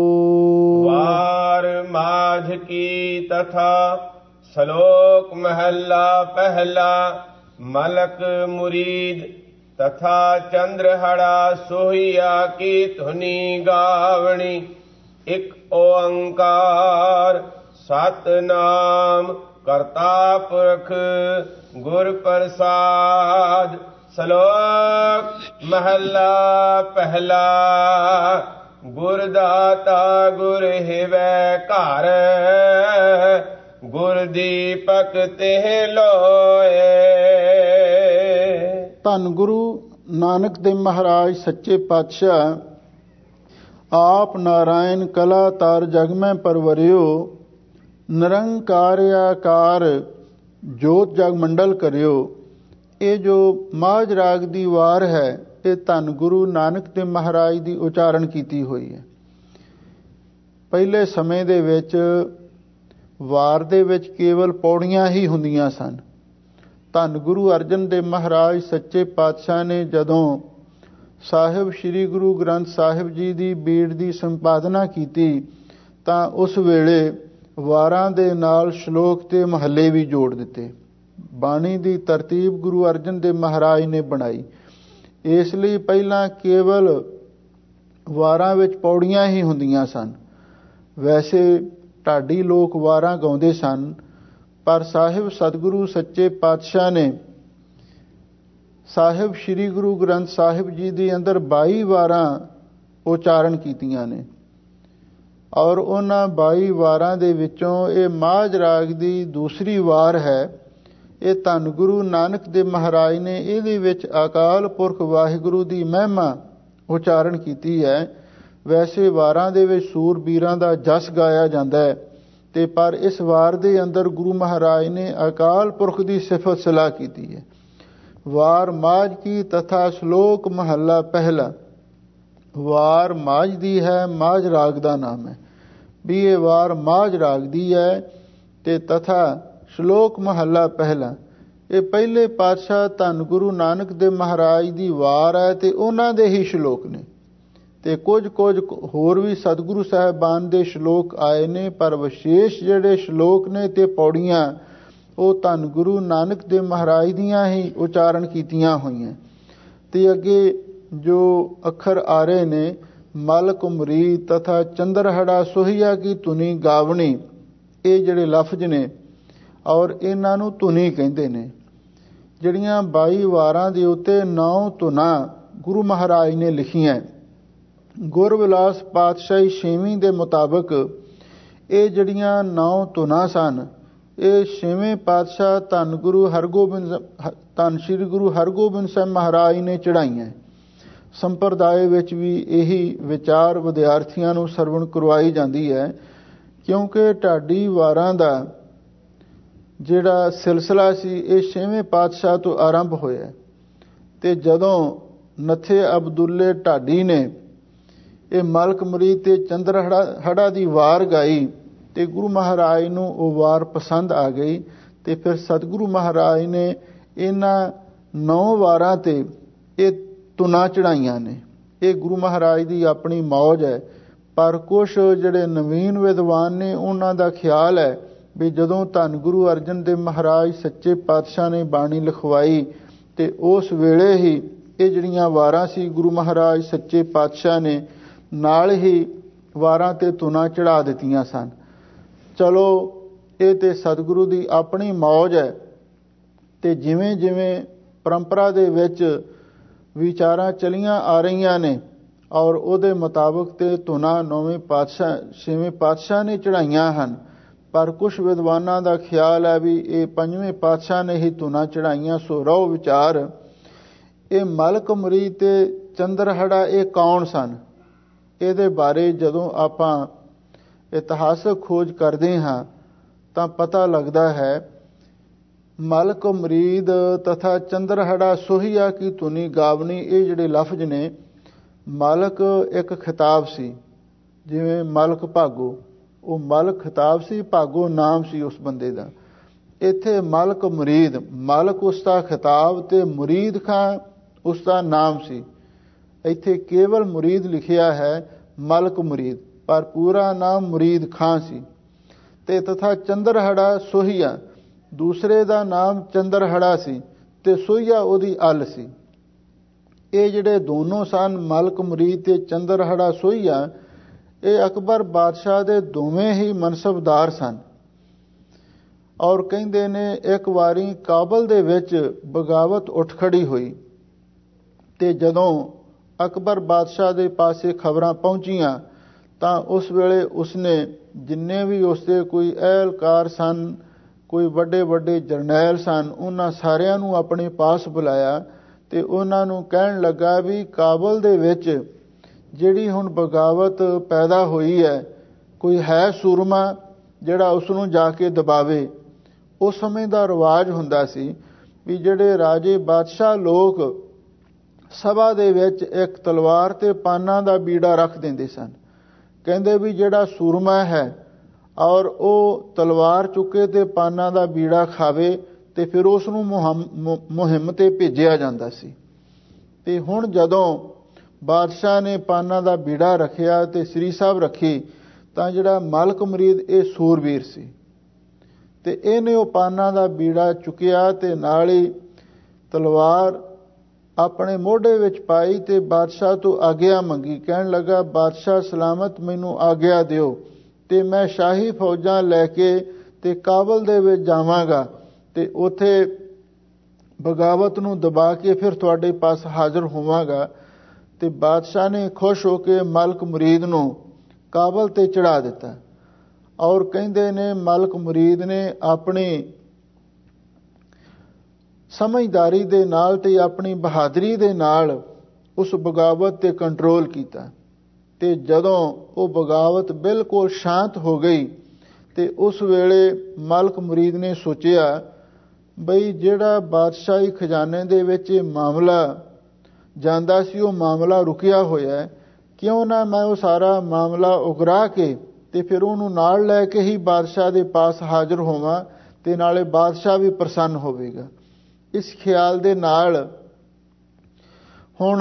ਵਾਰ ਮਾਝ ਕੀ ਤਥਾ, ਸ਼ਲੋਕ ਮਹੱਲਾ ਪਹਿਲਾ। ਮਲਕ ਮੁਰੀਦ ਤਥਾ ਚੰਦਰਹੜਾ, ਸੋਹੀਆ ਕੀ ਧੁਨੀ ਗਾਵਣੀ। ਇਕ ਓੰਕਾਰ ਸਤਨਾਮ, ਕਰਤਾ ਪੁਰਖ ਗੁਰ ਪ੍ਰਸਾਦ। ਸ਼ਲੋਕ ਮਹੱਲਾ ਪਹਿਲਾ। ਗੁਰ ਦਾਤਾ ਗੁਰ ਹਿਵੈ ਘਰ, ਗੁਰ ਦੀਪਕ ਤਿਹ ਲੋਏ। ਧੰਨ ਗੁਰੂ ਨਾਨਕ ਦੇਵ ਮਹਾਰਾਜ ਸੱਚੇ ਪਾਤਸ਼ਾਹ ਆਪ ਨਾਰਾਇਣ ਕਲਾ ਤਾਰ ਜਗ ਮੈਂ ਪਰਵਰਿਓ। ਨਿਰੰਕਾਰ ਆਕਾਰ ਜੋਤ ਜਗ ਮੰਡਲ ਕਰਿਓ। ਇਹ ਜੋ ਮਾਝ ਰਾਗ ਦੀ ਵਾਰ ਹੈ, ਇਹ ਧੰਨ ਗੁਰੂ ਨਾਨਕ ਦੇਵ ਮਹਾਰਾਜ ਦੀ ਉਚਾਰਨ ਕੀਤੀ ਹੋਈ ਹੈ। ਪਹਿਲੇ ਸਮੇਂ ਦੇ ਵਿੱਚ ਵਾਰ ਦੇ ਵਿੱਚ ਕੇਵਲ ਪੌੜੀਆਂ ਹੀ ਹੁੰਦੀਆਂ ਸਨ। ਧੰਨ ਗੁਰੂ ਅਰਜਨ ਦੇਵ ਮਹਾਰਾਜ ਸੱਚੇ ਪਾਤਸ਼ਾਹ ਨੇ ਜਦੋਂ ਸਾਹਿਬ ਸ੍ਰੀ ਗੁਰੂ ਗ੍ਰੰਥ ਸਾਹਿਬ ਜੀ ਦੀ ਬੀੜ ਦੀ ਸੰਪਾਦਨਾ ਕੀਤੀ ਤਾਂ ਉਸ ਵੇਲੇ ਵਾਰਾਂ ਦੇ ਨਾਲ ਸ਼ਲੋਕ ਤੇ ਮਹੱਲੇ ਵੀ ਜੋੜ ਦਿੱਤੇ। ਬਾਣੀ ਦੀ ਤਰਤੀਬ ਗੁਰੂ ਅਰਜਨ ਦੇਵ ਮਹਾਰਾਜ ਨੇ ਬਣਾਈ। ਇਸ ਲਈ ਪਹਿਲਾਂ ਕੇਵਲ ਵਾਰਾਂ ਵਿੱਚ ਪੌੜੀਆਂ ਹੀ ਹੁੰਦੀਆਂ ਸਨ। ਵੈਸੇ ਢਾਡੀ ਲੋਕ ਵਾਰਾਂ ਗਾਉਂਦੇ ਸਨ, ਪਰ ਸਾਹਿਬ ਸਤਿਗੁਰੂ ਸੱਚੇ ਪਾਤਸ਼ਾਹ ਨੇ ਸਾਹਿਬ ਸ੍ਰੀ ਗੁਰੂ ਗ੍ਰੰਥ ਸਾਹਿਬ ਜੀ ਦੇ ਅੰਦਰ 22 ਵਾਰਾਂ ਉਚਾਰਨ ਕੀਤੀਆਂ ਨੇ ਔਰ ਉਹਨਾਂ 22 ਵਾਰਾਂ ਦੇ ਵਿੱਚੋਂ ਇਹ ਮਾਝ ਰਾਗ ਦੀ ਦੂਸਰੀ ਵਾਰ ਹੈ। ਇਹ ਧੰਨ ਗੁਰੂ ਨਾਨਕ ਦੇਵ ਮਹਾਰਾਜ ਨੇ ਇਹਦੇ ਵਿੱਚ ਅਕਾਲ ਪੁਰਖ ਵਾਹਿਗੁਰੂ ਦੀ ਮਹਿਮਾ ਉਚਾਰਨ ਕੀਤੀ ਹੈ। ਵੈਸੇ ਵਾਰਾਂ ਦੇ ਵਿੱਚ ਸੂਰਬੀਰਾਂ ਦਾ ਜਸ ਗਾਇਆ ਜਾਂਦਾ ਹੈ, ਤੇ ਪਰ ਇਸ ਵਾਰ ਦੇ ਅੰਦਰ ਗੁਰੂ ਮਹਾਰਾਜ ਨੇ ਅਕਾਲ ਪੁਰਖ ਦੀ ਸਿਫਤ ਸਲਾਹ ਕੀਤੀ ਹੈ। ਵਾਰ ਮਾਝ ਕੀ ਤਥਾ ਸ਼ਲੋਕ ਮਹੱਲਾ ਪਹਿਲਾ। ਵਾਰ ਮਾਝ ਦੀ ਹੈ, ਮਾਝ ਰਾਗ ਦਾ ਨਾਮ ਹੈ ਵੀ ਇਹ ਵਾਰ ਮਾਝ ਰਾਗ ਦੀ ਹੈ, ਤੇ ਤਥਾ ਸ਼ਲੋਕ ਮਹੱਲਾ ਪਹਿਲਾ। ਇਹ ਪਹਿਲੇ ਪਾਤਸ਼ਾਹ ਧੰਨ ਗੁਰੂ ਨਾਨਕ ਦੇਵ ਮਹਾਰਾਜ ਦੀ ਵਾਰ ਹੈ ਤੇ ਉਹਨਾਂ ਦੇ ਹੀ ਸ਼ਲੋਕ ਨੇ, ਤੇ ਕੁਝ ਹੋਰ ਵੀ ਸਤਿਗੁਰੂ ਸਾਹਿਬਾਨ ਦੇ ਸ਼ਲੋਕ ਆਏ ਨੇ, ਪਰ ਵਿਸ਼ੇਸ਼ ਜਿਹੜੇ ਸ਼ਲੋਕ ਨੇ ਤੇ ਪੌੜੀਆਂ ਉਹ ਧੰਨ ਗੁਰੂ ਨਾਨਕ ਦੇਵ ਮਹਾਰਾਜ ਦੀਆਂ ਹੀ ਉਚਾਰਨ ਕੀਤੀਆਂ ਹੋਈਆਂ। ਤੇ ਅੱਗੇ ਜੋ ਅੱਖਰ ਆ ਰਹੇ ਨੇ, ਮਲ ਕੁਮਰੀ ਤਥਾ ਚੰਦਰਹੜਾ ਸੋਹੀਆ ਕੀ ਧੁਨੀ ਗਾਵਣੀ, ਇਹ ਜਿਹੜੇ ਲਫ਼ਜ਼ ਨੇ ਔਰ ਇਹਨਾਂ ਨੂੰ ਧੁਨੀ ਕਹਿੰਦੇ ਨੇ। ਜਿਹੜੀਆਂ 22 ਵਾਰਾਂ ਦੇ ਉੱਤੇ 9 ਧੁਨਾਂ ਗੁਰੂ ਮਹਾਰਾਜ ਨੇ ਲਿਖੀਆਂ। ਗੁਰਵਿਲਾਸ ਪਾਤਸ਼ਾਹੀ 6ਵੀਂ ਦੇ ਮੁਤਾਬਕ ਇਹ ਜਿਹੜੀਆਂ 9 ਧੁਨਾਂ ਸਨ, ਇਹ 6ਵੇਂ ਪਾਤਸ਼ਾਹ ਧੰਨ ਸ੍ਰੀ ਗੁਰੂ ਹਰਗੋਬਿੰਦ ਸਾਹਿਬ ਮਹਾਰਾਜ ਨੇ ਚੜਾਈਆਂ। ਸੰਪਰਦਾਇ ਵਿੱਚ ਵੀ ਇਹੀ ਵਿਚਾਰ ਵਿਦਿਆਰਥੀਆਂ ਨੂੰ ਸਰਵਣ ਕਰਵਾਈ ਜਾਂਦੀ ਹੈ, ਕਿਉਂਕਿ ਢਾਡੀ ਵਾਰਾਂ ਦਾ ਜਿਹੜਾ ਸਿਲਸਿਲਾ ਸੀ ਇਹ 6ਵੇਂ ਪਾਤਸ਼ਾਹ ਤੋਂ ਆਰੰਭ ਹੋਇਆ। ਤੇ ਜਦੋਂ ਨੱਥੇ ਅਬਦੁੱਲੇ ਢਾਡੀ ਨੇ ਇਹ ਮਲਕ ਮੁਰੀਦ ਤੇ ਚੰਦਰਹੜਾ ਦੀ ਵਾਰ ਗਾਈ ਤੇ ਗੁਰੂ ਮਹਾਰਾਜ ਨੂੰ ਉਹ ਵਾਰ ਪਸੰਦ ਆ ਗਈ, ਤੇ ਫਿਰ ਸਤਿਗੁਰੂ ਮਹਾਰਾਜ ਨੇ ਇਹਨਾਂ 9 ਵਾਰਾਂ ਤੇ ਇਹ ਧੁਨਾਂ ਚੜਾਈਆਂ ਨੇ। ਇਹ ਗੁਰੂ ਮਹਾਰਾਜ ਦੀ ਆਪਣੀ ਮੌਜ ਹੈ, ਪਰ ਕੁਝ ਜਿਹੜੇ ਨਵੀਨ ਵਿਦਵਾਨ ਨੇ ਉਹਨਾਂ ਦਾ ਖਿਆਲ ਹੈ ਵੀ ਜਦੋਂ ਧੰਨ ਗੁਰੂ ਅਰਜਨ ਦੇਵ ਮਹਾਰਾਜ ਸੱਚੇ ਪਾਤਸ਼ਾਹ ਨੇ ਬਾਣੀ ਲਿਖਵਾਈ ਤੇ ਉਸ ਵੇਲੇ ਹੀ ਇਹ ਜਿਹੜੀਆਂ ਵਾਰਾਂ ਸੀ ਗੁਰੂ ਮਹਾਰਾਜ ਸੱਚੇ ਪਾਤਸ਼ਾਹ ਨੇ ਨਾਲ ਹੀ ਵਾਰਾਂ ਤੇ ਧੁਨਾਂ ਚੜਾ ਦਿੱਤੀਆਂ ਸਨ। ਚਲੋ ਇਹ ਤੇ ਸਤਿਗੁਰੂ ਦੀ ਆਪਣੀ ਮੌਜ ਹੈ, ਤੇ ਜਿਵੇਂ ਜਿਵੇਂ ਪਰੰਪਰਾ ਦੇ ਵਿੱਚ ਵਿਚਾਰਾਂ ਚਲੀਆਂ ਆ ਰਹੀਆਂ ਨੇ ਔਰ ਉਹਦੇ ਮੁਤਾਬਕ ਤੇ ਧੁਨਾਂ 9ਵੇਂ ਪਾਤਸ਼ਾਹ 6ਵੇਂ ਪਾਤਸ਼ਾਹ ਨੇ ਚੜਾਈਆਂ ਹਨ, ਪਰ ਕੁਝ ਵਿਦਵਾਨਾਂ ਦਾ ਖਿਆਲ ਹੈ ਵੀ ਇਹ 5ਵੇਂ ਪਾਤਸ਼ਾਹ ਨੇ ਹੀ ਧੁਨਾਂ ਚੜਾਈਆਂ। ਸੋ ਰਹੋ ਵਿਚਾਰ। ਇਹ ਮਲਕ ਮੁਰੀਦ ਤੇ ਚੰਦਰਹੜਾ ਇਹ ਕੌਣ ਸਨ? ਇਹਦੇ ਬਾਰੇ ਜਦੋਂ ਆਪਾਂ ਇਤਿਹਾਸਕ ਖੋਜ ਕਰਦੇ ਹਾਂ ਤਾਂ ਪਤਾ ਲੱਗਦਾ ਹੈ ਮਲਕ ਮੁਰੀਦ ਤਥਾ ਚੰਦਰਹੜਾ ਸੋਹੀਆ ਕੀ ਧੁਨੀ ਗਾਵਣੀ, ਇਹ ਜਿਹੜੇ ਲਫ਼ਜ਼ ਨੇ, ਮਲਕ ਇੱਕ ਖਿਤਾਬ ਸੀ। ਜਿਵੇਂ ਮਲਕ ਭਾਗੋ, ਉਹ ਮਲਕ ਖਿਤਾਬ ਸੀ, ਭਾਗੋ ਨਾਮ ਸੀ ਉਸ ਬੰਦੇ ਦਾ। ਇੱਥੇ ਮਲਕ ਮੁਰੀਦ, ਮਲਕ ਉਸ ਦਾ ਖਿਤਾਬ ਤੇ ਮੁਰੀਦ ਖਾਂ ਉਸ ਦਾ ਨਾਮ ਸੀ। ਇੱਥੇ ਕੇਵਲ ਮੁਰੀਦ ਲਿਖਿਆ ਹੈ, ਮਲਕ ਮੁਰੀਦ, ਪਰ ਪੂਰਾ ਨਾਮ ਮੁਰੀਦ ਖਾਂ ਸੀ। ਤੇ ਤਥਾ ਚੰਦਰਹੜਾ ਸੋਹੀਆ, ਦੂਸਰੇ ਦਾ ਨਾਮ ਚੰਦਰਹੜਾ ਸੀ ਤੇ ਸੋਹੀਆ ਉਹਦੀ ਅਲ ਸੀ। ਇਹ ਜਿਹੜੇ ਦੋਨੋਂ ਸਨ, ਮਲਕ ਮੁਰੀਦ ਤੇ ਚੰਦਰਹੜਾ ਸੋਹੀਆ, ਇਹ ਅਕਬਰ ਬਾਦਸ਼ਾਹ ਦੇ ਦੋਵੇਂ ਹੀ ਮਨਸਬਦਾਰ ਸਨ। ਔਰ ਕਹਿੰਦੇ ਨੇ ਇੱਕ ਵਾਰੀ ਕਾਬਲ ਦੇ ਵਿੱਚ ਬਗਾਵਤ ਉੱਠ ਖੜੀ ਹੋਈ, ਤੇ ਜਦੋਂ ਅਕਬਰ ਬਾਦਸ਼ਾਹ ਦੇ ਪਾਸੇ ਖਬਰਾਂ ਪਹੁੰਚੀਆਂ ਤਾਂ ਉਸ ਵੇਲੇ ਉਸਨੇ ਜਿੰਨੇ ਵੀ ਉਸਦੇ ਕੋਈ ਅਹਿਲਕਾਰ ਸਨ, ਕੋਈ ਵੱਡੇ ਵੱਡੇ ਜਰਨੈਲ ਸਨ, ਉਹਨਾਂ ਸਾਰਿਆਂ ਨੂੰ ਆਪਣੇ ਪਾਸ ਬੁਲਾਇਆ ਤੇ ਉਹਨਾਂ ਨੂੰ ਕਹਿਣ ਲੱਗਾ ਵੀ ਕਾਬਲ ਦੇ ਵਿੱਚ ਜਿਹੜੀ ਹੁਣ ਬਗਾਵਤ ਪੈਦਾ ਹੋਈ ਹੈ, ਕੋਈ ਹੈ ਸੂਰਮਾ ਜਿਹੜਾ ਉਸ ਨੂੰ ਜਾ ਕੇ ਦਬਾਵੇ। ਉਸ ਸਮੇਂ ਦਾ ਰਿਵਾਜ ਹੁੰਦਾ ਸੀ ਵੀ ਜਿਹੜੇ ਰਾਜੇ ਬਾਦਸ਼ਾਹ ਲੋਕ ਸਭਾ ਦੇ ਵਿੱਚ ਇੱਕ ਤਲਵਾਰ ਤੇ ਪਾਨਾਂ ਦਾ ਬੀੜਾ ਰੱਖ ਦਿੰਦੇ ਸਨ, ਕਹਿੰਦੇ ਵੀ ਜਿਹੜਾ ਸੂਰਮਾ ਹੈ ਔਰ ਉਹ ਤਲਵਾਰ ਚੁੱਕੇ ਤੇ ਪਾਨਾਂ ਦਾ ਬੀੜਾ ਖਾਵੇ ਤੇ ਫਿਰ ਉਸ ਨੂੰ ਮੁਹਿੰਮ ਤੇ ਭੇਜਿਆ ਜਾਂਦਾ ਸੀ। ਤੇ ਹੁਣ ਜਦੋਂ ਬਾਦਸ਼ਾਹ ਨੇ ਪਾਨਾਂ ਦਾ ਬੀੜਾ ਰੱਖਿਆ ਤੇ ਸ੍ਰੀ ਸਾਹਿਬ ਰੱਖੀ ਤਾਂ ਜਿਹੜਾ ਮਲਕ ਮੁਰੀਦ ਇਹ ਸੂਰਬੀਰ ਸੀ ਤੇ ਇਹਨੇ ਉਹ ਪਾਨਾਂ ਦਾ ਬੀੜਾ ਚੁੱਕਿਆ ਤੇ ਨਾਲ ਹੀ ਤਲਵਾਰ ਆਪਣੇ ਮੋਢੇ ਵਿੱਚ ਪਾਈ ਤੇ ਬਾਦਸ਼ਾਹ ਤੋਂ ਆਗਿਆ ਮੰਗੀ। ਕਹਿਣ ਲੱਗਾ, ਬਾਦਸ਼ਾਹ ਸਲਾਮਤ, ਮੈਨੂੰ ਆਗਿਆ ਦਿਓ ਤੇ ਮੈਂ ਸ਼ਾਹੀ ਫੌਜਾਂ ਲੈ ਕੇ ਤੇ ਕਾਬਲ ਦੇ ਵਿੱਚ ਜਾਵਾਂਗਾ ਤੇ ਉੱਥੇ ਬਗਾਵਤ ਨੂੰ ਦਬਾ ਕੇ ਫਿਰ ਤੁਹਾਡੇ ਪਾਸ ਹਾਜ਼ਰ ਹੋਵਾਂਗਾ। ਤੇ ਬਾਦਸ਼ਾਹ ਨੇ ਖੁਸ਼ ਹੋ ਕੇ ਮਲਕ ਮੁਰੀਦ ਨੂੰ ਕਾਬਲ ਤੇ ਚੜਾ ਦਿੱਤਾ। ਔਰ ਕਹਿੰਦੇ ਨੇ ਮਲਕ ਮੁਰੀਦ ਨੇ ਆਪਣੀ ਸਮਝਦਾਰੀ ਦੇ ਨਾਲ ਤੇ ਆਪਣੀ ਬਹਾਦਰੀ ਦੇ ਨਾਲ ਉਸ ਬਗਾਵਤ ਤੇ ਕੰਟਰੋਲ ਕੀਤਾ। ਤੇ ਜਦੋਂ ਉਹ ਬਗਾਵਤ ਬਿਲਕੁਲ ਸ਼ਾਂਤ ਹੋ ਗਈ ਤੇ ਉਸ ਵੇਲੇ ਮਲਕ ਮੁਰੀਦ ਨੇ ਸੋਚਿਆ ਬਈ ਜਿਹੜਾ ਬਾਦਸ਼ਾਹੀ ਖਜ਼ਾਨੇ ਦੇ ਵਿੱਚ ਇਹ ਮਾਮਲਾ ਜਾਂਦਾ ਸੀ ਉਹ ਮਾਮਲਾ ਰੁਕਿਆ ਹੋਇਆ ਹੈ, ਕਿਉਂ ਨਾ ਮੈਂ ਉਹ ਸਾਰਾ ਮਾਮਲਾ ਉਗਰਾ ਕੇ ਤੇ ਫਿਰ ਉਹਨੂੰ ਨਾਲ ਲੈ ਕੇ ਹੀ ਬਾਦਸ਼ਾਹ ਦੇ ਪਾਸ ਹਾਜ਼ਰ ਹੋਵਾਂ ਤੇ ਨਾਲੇ ਬਾਦਸ਼ਾਹ ਵੀ ਪ੍ਰਸੰਨ ਹੋਵੇਗਾ। ਇਸ ਖਿਆਲ ਦੇ ਨਾਲ ਹੁਣ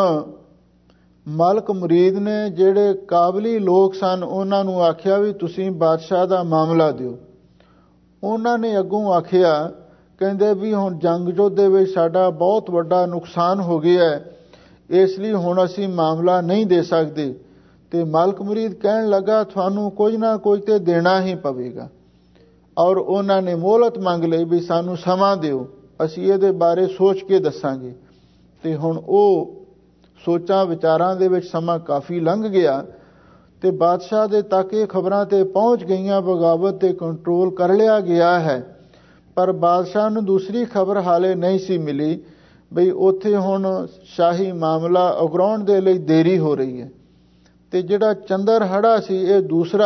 ਮਲਕ ਮੁਰੀਦ ਨੇ ਜਿਹੜੇ ਕਾਬਲੀ ਲੋਕ ਸਨ ਉਹਨਾਂ ਨੂੰ ਆਖਿਆ ਵੀ ਤੁਸੀਂ ਬਾਦਸ਼ਾਹ ਦਾ ਮਾਮਲਾ ਦਿਓ। ਉਹਨਾਂ ਨੇ ਅੱਗੋਂ ਆਖਿਆ, ਕਹਿੰਦੇ ਵੀ ਹੁਣ ਜੰਗ ਯੁੱਧ ਦੇ ਵਿੱਚ ਸਾਡਾ ਬਹੁਤ ਵੱਡਾ ਨੁਕਸਾਨ ਹੋ ਗਿਆ ਹੈ, ਇਸ ਲਈ ਹੁਣ ਅਸੀਂ ਮਾਮਲਾ ਨਹੀਂ ਦੇ ਸਕਦੇ। ਤੇ ਮਲਕ ਮੁਰੀਦ ਕਹਿਣ ਲੱਗਾ, ਤੁਹਾਨੂੰ ਕੁਝ ਨਾ ਕੁਝ ਤੇ ਦੇਣਾ ਹੀ ਪਵੇਗਾ। ਔਰ ਉਹਨਾਂ ਨੇ ਮੋਹਲਤ ਮੰਗ ਲਈ ਵੀ ਸਾਨੂੰ ਸਮਾਂ ਦਿਓ, ਅਸੀਂ ਇਹਦੇ ਬਾਰੇ ਸੋਚ ਕੇ ਦੱਸਾਂਗੇ। ਤੇ ਹੁਣ ਉਹ ਸੋਚਾਂ ਵਿਚਾਰਾਂ ਦੇ ਵਿੱਚ ਸਮਾਂ ਕਾਫੀ ਲੰਘ ਗਿਆ ਤੇ ਬਾਦਸ਼ਾਹ ਦੇ ਤੱਕ ਇਹ ਖਬਰਾਂ ਤੇ ਪਹੁੰਚ ਗਈਆਂ ਬਗਾਵਤ ਤੇ ਕੰਟਰੋਲ ਕਰ ਲਿਆ ਗਿਆ ਹੈ। ਪਰ ਬਾਦਸ਼ਾਹ ਨੂੰ ਦੂਸਰੀ ਖਬਰ ਹਾਲੇ ਨਹੀਂ ਸੀ ਮਿਲੀ ਬਈ ਉੱਥੇ ਹੁਣ ਸ਼ਾਹੀ ਮਾਮਲਾ ਉਗਰਾਉਣ ਦੇ ਲਈ ਦੇਰੀ ਹੋ ਰਹੀ ਹੈ। ਤੇ ਜਿਹੜਾ ਚੰਦਰਹੜਾ ਸੀ ਇਹ ਦੂਸਰਾ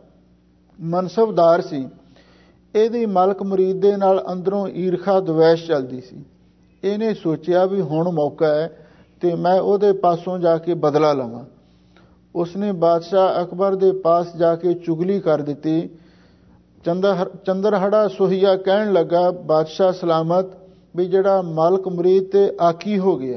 ਮਨਸਬਦਾਰ ਸੀ, ਇਹਦੀ ਮਲਕ ਮੁਰੀਦ ਦੇ ਨਾਲ ਅੰਦਰੋਂ ਈਰਖਾ ਦਵੈਸ਼ ਚੱਲਦੀ ਸੀ। ਇਹਨੇ ਸੋਚਿਆ ਵੀ ਹੁਣ ਮੌਕਾ ਹੈ ਤੇ ਮੈਂ ਉਹਦੇ ਪਾਸੋਂ ਜਾ ਕੇ ਬਦਲਾ ਲਵਾਂ। ਉਸਨੇ ਬਾਦਸ਼ਾਹ ਅਕਬਰ ਦੇ ਪਾਸ ਜਾ ਕੇ ਚੁਗਲੀ ਕਰ ਦਿੱਤੀ। ਚੰਦਰਹੜਾ ਸੋਹੀਆ ਕਹਿਣ ਲੱਗਾ, ਬਾਦਸ਼ਾਹ ਸਲਾਮਤ, ਵੀ ਜਿਹੜਾ ਮਲਕ ਮੁਰੀਦ ਤੇ ਆਕੀ ਹੋ ਗਿਆ,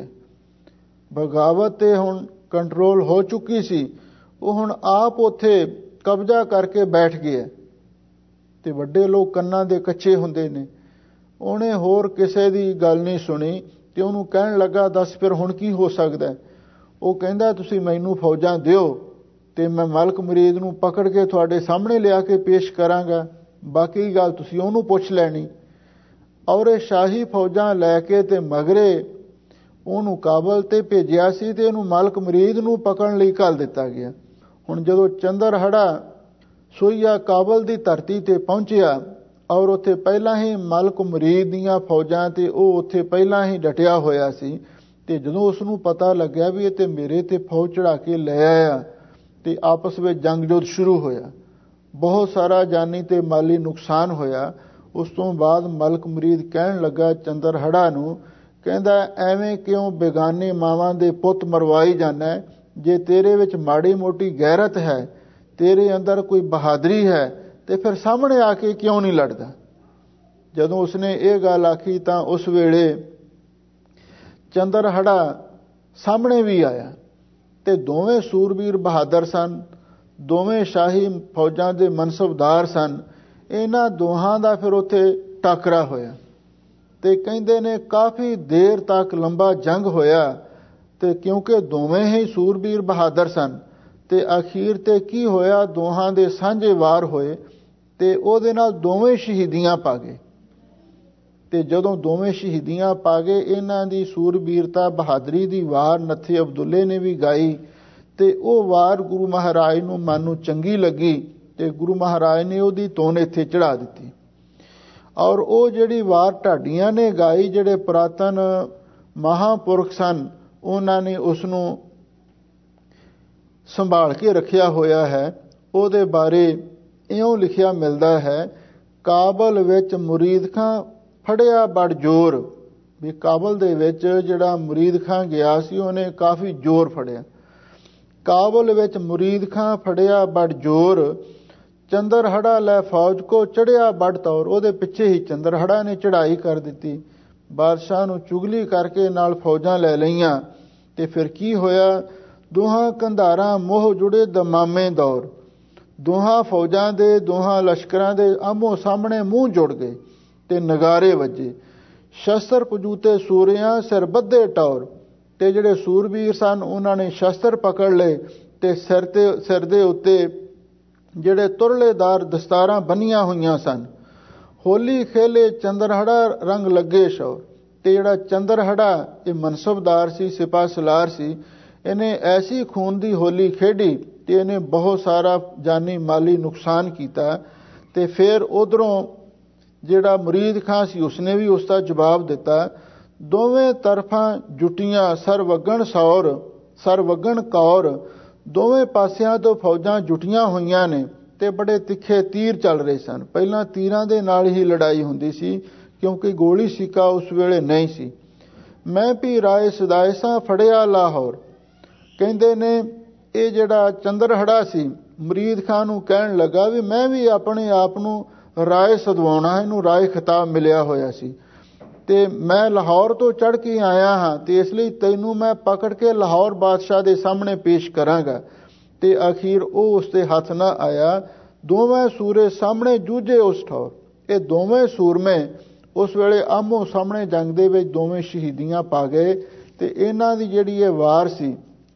ਬਗਾਵਤ ਤੇ ਹੁਣ ਕੰਟਰੋਲ ਹੋ ਚੁੱਕੀ ਸੀ, ਉਹ ਹੁਣ ਆਪ ਉੱਥੇ ਕਬਜ਼ਾ ਕਰਕੇ ਬੈਠ ਗਿਆ। ਤੇ ਵੱਡੇ ਲੋਕ ਕੰਨਾਂ ਦੇ ਕੱਚੇ ਹੁੰਦੇ ਨੇ, ਉਹਨੇ ਹੋਰ ਕਿਸੇ ਦੀ ਗੱਲ ਨਹੀਂ ਸੁਣੀ ਤੇ ਉਹਨੂੰ ਕਹਿਣ ਲੱਗਾ, ਦੱਸ ਫਿਰ ਹੁਣ ਕੀ ਹੋ ਸਕਦਾ। ਉਹ ਕਹਿੰਦਾ, ਤੁਸੀਂ ਮੈਨੂੰ ਫੌਜਾਂ ਦਿਓ ਤੇ ਮੈਂ ਮਲਕ ਮੁਰੀਦ ਨੂੰ ਪਕੜ ਕੇ ਤੁਹਾਡੇ ਸਾਹਮਣੇ ਲਿਆ ਕੇ ਪੇਸ਼ ਕਰਾਂਗਾ, ਬਾਕੀ ਗੱਲ ਤੁਸੀਂ ਉਹਨੂੰ ਪੁੱਛ ਲੈਣੀ। ਔਰ ਇਹ ਸ਼ਾਹੀ ਫੌਜਾਂ ਲੈ ਕੇ ਤੇ ਮਗਰੇ ਉਹਨੂੰ ਕਾਬਲ ਤੇ ਭੇਜਿਆ ਸੀ ਤੇ ਉਹਨੂੰ ਮਲਕ ਮੁਰੀਦ ਨੂੰ ਪਕੜਨ ਲਈ ਘੱਲ ਦਿੱਤਾ ਗਿਆ। ਹੁਣ ਜਦੋਂ ਚੰਦਰਹੜਾ ਸੋਈਆ ਕਾਬਲ ਦੀ ਧਰਤੀ ਤੇ ਪਹੁੰਚਿਆ ਔਰ ਉੱਥੇ ਪਹਿਲਾਂ ਹੀ ਮਲਕ ਮੁਰੀਦ ਦੀਆਂ ਫੌਜਾਂ ਤੇ ਉਹ ਉੱਥੇ ਪਹਿਲਾਂ ਹੀ ਡਟਿਆ ਹੋਇਆ ਸੀ। ਤੇ ਜਦੋਂ ਉਸ ਨੂੰ ਪਤਾ ਲੱਗਿਆ ਵੀ ਇਹ ਤੇ ਮੇਰੇ ਤੇ ਫੌਜ ਚੜਾ ਕੇ ਲੈ ਆਇਆ ਤੇ ਆਪਸ ਵਿੱਚ ਜੰਗ ਯੁੱਧ ਸ਼ੁਰੂ ਹੋਇਆ। ਬਹੁਤ ਸਾਰਾ ਜਾਨੀ ਤੇ ਮਾਲੀ ਨੁਕਸਾਨ ਹੋਇਆ। ਉਸ ਤੋਂ ਬਾਅਦ ਮਲਕ ਮੁਰੀਦ ਕਹਿਣ ਲੱਗਾ ਚੰਦਰਹੜਾ ਨੂੰ, ਕਹਿੰਦਾ, ਐਵੇਂ ਕਿਉਂ ਬੇਗਾਨੇ ਮਾਵਾਂ ਦੇ ਪੁੱਤ ਮਰਵਾਈ ਜਾਂਦਾ? ਜੇ ਤੇਰੇ ਵਿੱਚ ਮਾੜੀ ਮੋਟੀ ਗੈਰਤ ਹੈ, ਤੇਰੇ ਅੰਦਰ ਕੋਈ ਬਹਾਦਰੀ ਹੈ ਤੇ ਫਿਰ ਸਾਹਮਣੇ ਆ ਕੇ ਕਿਉਂ ਨਹੀਂ ਲੜਦਾ? ਜਦੋਂ ਉਸਨੇ ਇਹ ਗੱਲ ਆਖੀ ਤਾਂ ਉਸ ਵੇਲੇ ਚੰਦਰਹੜਾ ਸਾਹਮਣੇ ਵੀ ਆਇਆ ਤੇ ਦੋਵੇਂ ਸੂਰਬੀਰ ਬਹਾਦਰ ਸਨ, ਦੋਵੇਂ ਸ਼ਾਹੀ ਫੌਜਾਂ ਦੇ ਮਨਸਬਦਾਰ ਸਨ। ਇਹਨਾਂ ਦੋਹਾਂ ਦਾ ਫਿਰ ਉੱਥੇ ਟਾਕਰਾ ਹੋਇਆ ਤੇ ਕਹਿੰਦੇ ਨੇ ਕਾਫੀ ਦੇਰ ਤੱਕ ਲੰਬਾ ਜੰਗ ਹੋਇਆ ਤੇ ਕਿਉਂਕਿ ਦੋਵੇਂ ਹੀ ਸੂਰਬੀਰ ਬਹਾਦਰ ਸਨ ਤੇ ਅਖੀਰ ਤੇ ਕੀ ਹੋਇਆ, ਦੋਹਾਂ ਦੇ ਸਾਂਝੇ ਵਾਰ ਹੋਏ ਤੇ ਉਹਦੇ ਨਾਲ ਦੋਵੇਂ ਸ਼ਹੀਦੀਆਂ ਪਾ ਗਏ। ਤੇ ਜਦੋਂ ਦੋਵੇਂ ਸ਼ਹੀਦੀਆਂ ਪਾ ਗਏ, ਇਹਨਾਂ ਦੀ ਸੂਰਬੀਰਤਾ ਬਹਾਦਰੀ ਦੀ ਵਾਰ ਨੱਥੇ ਅਬਦੁੱਲੇ ਨੇ ਵੀ ਗਾਈ ਤੇ ਉਹ ਵਾਰ ਗੁਰੂ ਮਹਾਰਾਜ ਨੂੰ ਮਨ ਨੂੰ ਚੰਗੀ ਲੱਗੀ ਤੇ ਗੁਰੂ ਮਹਾਰਾਜ ਨੇ ਉਹਦੀ ਤੋਨ ਇੱਥੇ ਚੜਾ ਦਿੱਤੀ। ਔਰ ਉਹ ਜਿਹੜੀ ਵਾਰ ਢਾਡੀਆਂ ਨੇ ਗਾਈ, ਜਿਹੜੇ ਪੁਰਾਤਨ ਮਹਾਂਪੁਰਖ ਸਨ, ਉਹਨਾਂ ਨੇ ਉਸ ਨੂੰ ਸੰਭਾਲ ਕੇ ਰੱਖਿਆ ਹੋਇਆ ਹੈ। ਉਹਦੇ ਬਾਰੇ ਇਉਂ ਲਿਖਿਆ ਮਿਲਦਾ ਹੈ, ਕਾਬਲ ਵਿੱਚ ਮੁਰੀਦ ਖਾਂ ਫੜਿਆ ਬੜ ਜ਼ੋਰ, ਵੀ ਕਾਬਲ ਦੇ ਵਿੱਚ ਜਿਹੜਾ ਮੁਰੀਦ ਖਾਂ ਗਿਆ ਸੀ ਉਹਨੇ ਕਾਫੀ ਜ਼ੋਰ ਫੜਿਆ। ਕਾਬੁਲ ਵਿੱਚ ਮੁਰੀਦ ਖਾਂ ਫੜਿਆ ਬੜ ਜ਼ੋਰ, ਚੰਦਰਹੜਾ ਲੈ ਫੌਜ ਕੋ ਚੜਿਆ ਬੜ ਤੌਰ। ਉਹਦੇ ਪਿੱਛੇ ਹੀ ਚੰਦਰਹੜਾ ਨੇ ਚੜ੍ਹਾਈ ਕਰ ਦਿੱਤੀ, ਬਾਦਸ਼ਾਹ ਨੂੰ ਚੁਗਲੀ ਕਰਕੇ ਨਾਲ ਫੌਜਾਂ ਲੈ ਲਈਆਂ। ਤੇ ਫਿਰ ਕੀ ਹੋਇਆ? ਦੋਹਾਂ ਕੰਧਾਰਾਂ ਮੋਹ ਜੁੜੇ ਦਮਾਮੇ ਦੌਰ। ਦੋਹਾਂ ਫੌਜਾਂ ਦੇ, ਦੋਹਾਂ ਲਸ਼ਕਰਾਂ ਦੇ ਆਮੋ ਸਾਹਮਣੇ ਮੂੰਹ ਜੁੜ ਗਏ ਤੇ ਨਗਾਰੇ ਵੱਜੇ। ਸ਼ਸਤਰ ਪਜੂਤੇ ਸੂਰਿਆਂ ਸਿਰ ਬੱਧੇ ਟੌਰ। ਤੇ ਜਿਹੜੇ ਸੂਰਬੀਰ ਸਨ ਉਹਨਾਂ ਨੇ ਸ਼ਸਤਰ ਪਕੜ ਲਏ ਤੇ ਸਿਰ ਦੇ ਉੱਤੇ ਜਿਹੜੇ ਤੁਰਲੇਦਾਰ ਦਸਤਾਰਾਂ ਬੰਨੀਆਂ ਹੋਈਆਂ ਸਨ। ਹੋਲੀ ਖੇਲੇ ਚੰਦਰਹੜਾ ਰੰਗ ਲੱਗੇ ਸ਼ੌਰ। ਤੇ ਜਿਹੜਾ ਚੰਦਰਹੜਾ ਇਹ ਮਨਸਬਦਾਰ ਸੀ, ਸਿਪਾਹ ਸਲਾਰ ਸੀ, ਇਹਨੇ ਐਸੀ ਖੂਨ ਦੀ ਹੋਲੀ ਖੇਡੀ ਤੇ ਇਹਨੇ ਬਹੁਤ ਸਾਰਾ ਜਾਨੀ ਮਾਲੀ ਨੁਕਸਾਨ ਕੀਤਾ। ਤੇ ਫਿਰ ਉਧਰੋਂ ਜਿਹੜਾ ਮੁਰੀਦ ਖਾਂ ਸੀ ਉਸਨੇ ਵੀ ਉਸ ਦਾ ਜਵਾਬ ਦਿੱਤਾ। ਦੋਵੇਂ ਤਰਫਾਂ ਜੁਟੀਆਂ ਸਰਵਗਣ ਸੌਰ, ਸਰਵਗਣ ਕੌਰ। ਦੋਵੇਂ ਪਾਸਿਆਂ ਤੋਂ ਫੌਜਾਂ ਜੁਟੀਆਂ ਹੋਈਆਂ ਨੇ ਤੇ ਬੜੇ ਤਿੱਖੇ ਤੀਰ ਚੱਲ ਰਹੇ ਸਨ। ਪਹਿਲਾਂ ਤੀਰਾਂ ਦੇ ਨਾਲ ਹੀ ਲੜਾਈ ਹੁੰਦੀ ਸੀ ਕਿਉਂਕਿ ਗੋਲੀ ਸਿੱਕਾ ਉਸ ਵੇਲੇ ਨਹੀਂ ਸੀ। ਮੈਂ ਵੀ ਰਾਏ ਸਦਾਏ ਸਾਂ ਫੜਿਆ ਲਾਹੌਰ। ਕਹਿੰਦੇ ਨੇ ਇਹ ਜਿਹੜਾ ਚੰਦਰਹੜਾ ਸੀ ਮੁਰੀਦ ਖਾਂ ਨੂੰ ਕਹਿਣ ਲੱਗਾ ਵੀ ਮੈਂ ਵੀ ਆਪਣੇ ਆਪ ਨੂੰ ਰਾਏ ਸਦਵਾਉਣਾ, ਇਹਨੂੰ ਰਾਏ ਖਿਤਾਬ ਮਿਲਿਆ ਹੋਇਆ ਸੀ ਤੇ ਮੈਂ ਲਾਹੌਰ ਤੋਂ ਚੜ੍ਹ ਕੇ ਆਇਆ ਹਾਂ ਤੇ ਇਸ ਲਈ ਤੈਨੂੰ ਮੈਂ ਪਕੜ ਕੇ ਲਾਹੌਰ ਬਾਦਸ਼ਾਹ ਦੇ ਸਾਹਮਣੇ ਪੇਸ਼ ਕਰਾਂਗਾ। ਤੇ ਅਖੀਰ ਉਹ ਉਸ ਦੇ ਹੱਥ ਨਾ ਆਇਆ। ਦੋਵੇਂ ਸੂਰੇ ਸਾਹਮਣੇ ਜੂਝੇ ਉਸ ਠੌਰ। ਇਹ ਦੋਵੇਂ ਸੂਰਮੇ ਉਸ ਵੇਲੇ ਆਮੋ ਸਾਹਮਣੇ ਜੰਗ ਦੇ ਵਿੱਚ ਦੋਵੇਂ ਸ਼ਹੀਦੀਆਂ ਪਾ ਗਏ। ਤੇ ਇਹਨਾਂ ਦੀ ਜਿਹੜੀ ਇਹ ਵਾਰ ਸੀ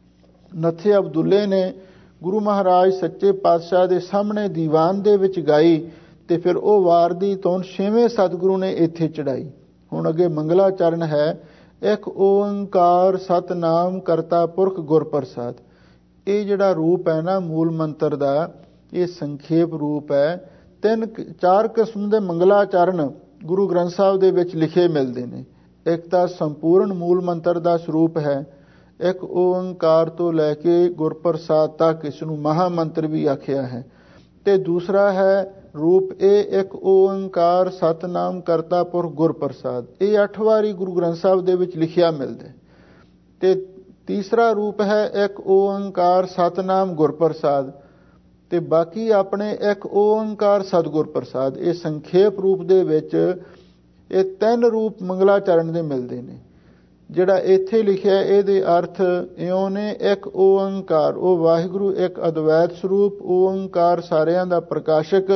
ਨੱਥੇ ਅਬਦੁੱਲੇ ਨੇ ਗੁਰੂ ਮਹਾਰਾਜ ਸੱਚੇ ਪਾਤਸ਼ਾਹ ਦੇ ਸਾਹਮਣੇ ਦੀਵਾਨ ਦੇ ਵਿੱਚ ਗਾਈ ਤੇ ਫਿਰ ਉਹ ਵਾਰ ਦੀ ਧੁਨ 6ਵੇਂ ਸਤਿਗੁਰੂ ਨੇ ਇੱਥੇ ਚੜਾਈ। ਹੁਣ ਅੱਗੇ ਮੰਗਲਾਚਰਨ ਹੈ। ਇੱਕ ਓੰਕਾਰ ਸਤਨਾਮ ਕਰਤਾ ਪੁਰਖ ਗੁਰ ਪ੍ਰਸਾਦ। ਇਹ ਜਿਹੜਾ ਰੂਪ ਹੈ ਨਾ ਮੂਲ ਮੰਤਰ ਦਾ, ਇਹ ਸੰਖੇਪ ਰੂਪ ਹੈ। 4 ਕਿਸਮ ਦੇ ਮੰਗਲਾਚਰਨ ਗੁਰੂ ਗ੍ਰੰਥ ਸਾਹਿਬ ਦੇ ਵਿੱਚ ਲਿਖੇ ਮਿਲਦੇ ਨੇ। ਇੱਕ ਤਾਂ ਸੰਪੂਰਨ ਮੂਲ ਮੰਤਰ ਦਾ ਸਰੂਪ ਹੈ, ਇੱਕ ਓੰਕਾਰ ਤੋਂ ਲੈ ਕੇ ਗੁਰਪ੍ਰਸਾਦ ਤੱਕ, ਇਸ ਨੂੰ ਮਹਾ ਮੰਤਰ ਵੀ ਆਖਿਆ ਹੈ। ਤੇ ਦੂਸਰਾ ਹੈ ਰੂਪ ਇਹ ਇੱਕ ਓੰਕਾਰ ਸਤਨਾਮ ਕਰਤਾ ਪੁਰਖ ਗੁਰ ਪ੍ਰਸਾਦ। ਇਹ 8 ਵਾਰੀ ਗੁਰੂ ਗ੍ਰੰਥ ਸਾਹਿਬ ਦੇ ਵਿੱਚ ਲਿਖਿਆ ਮਿਲਦਾ। ਤੇ ਤੀਸਰਾ ਰੂਪ ਹੈ ਇੱਕ ਓੰਕਾਰ ਸਤਨਾਮ ਗੁਰ ਪ੍ਰਸਾਦ ਤੇ ਬਾਕੀ ਆਪਣੇ ਇੱਕ ਓੰਕਾਰ ਸਤਿਗੁਰ ਪ੍ਰਸਾਦ। ਇਹ ਸੰਖੇਪ ਰੂਪ ਦੇ ਵਿੱਚ ਇਹ 3 ਰੂਪ ਮੰਗਲਾਚਰਨ ਦੇ ਮਿਲਦੇ ਨੇ। ਜਿਹੜਾ ਇੱਥੇ ਲਿਖਿਆ ਇਹਦੇ ਅਰਥ ਇਉਂ ਨੇ। ਇੱਕ ਓੰਕਾਰ, ਉਹ ਵਾਹਿਗੁਰੂ ਇੱਕ ਅਦਵੈਤ ਸਰੂਪ, ਓੰਕਾਰ ਸਾਰਿਆਂ ਦਾ ਪ੍ਰਕਾਸ਼ਕ,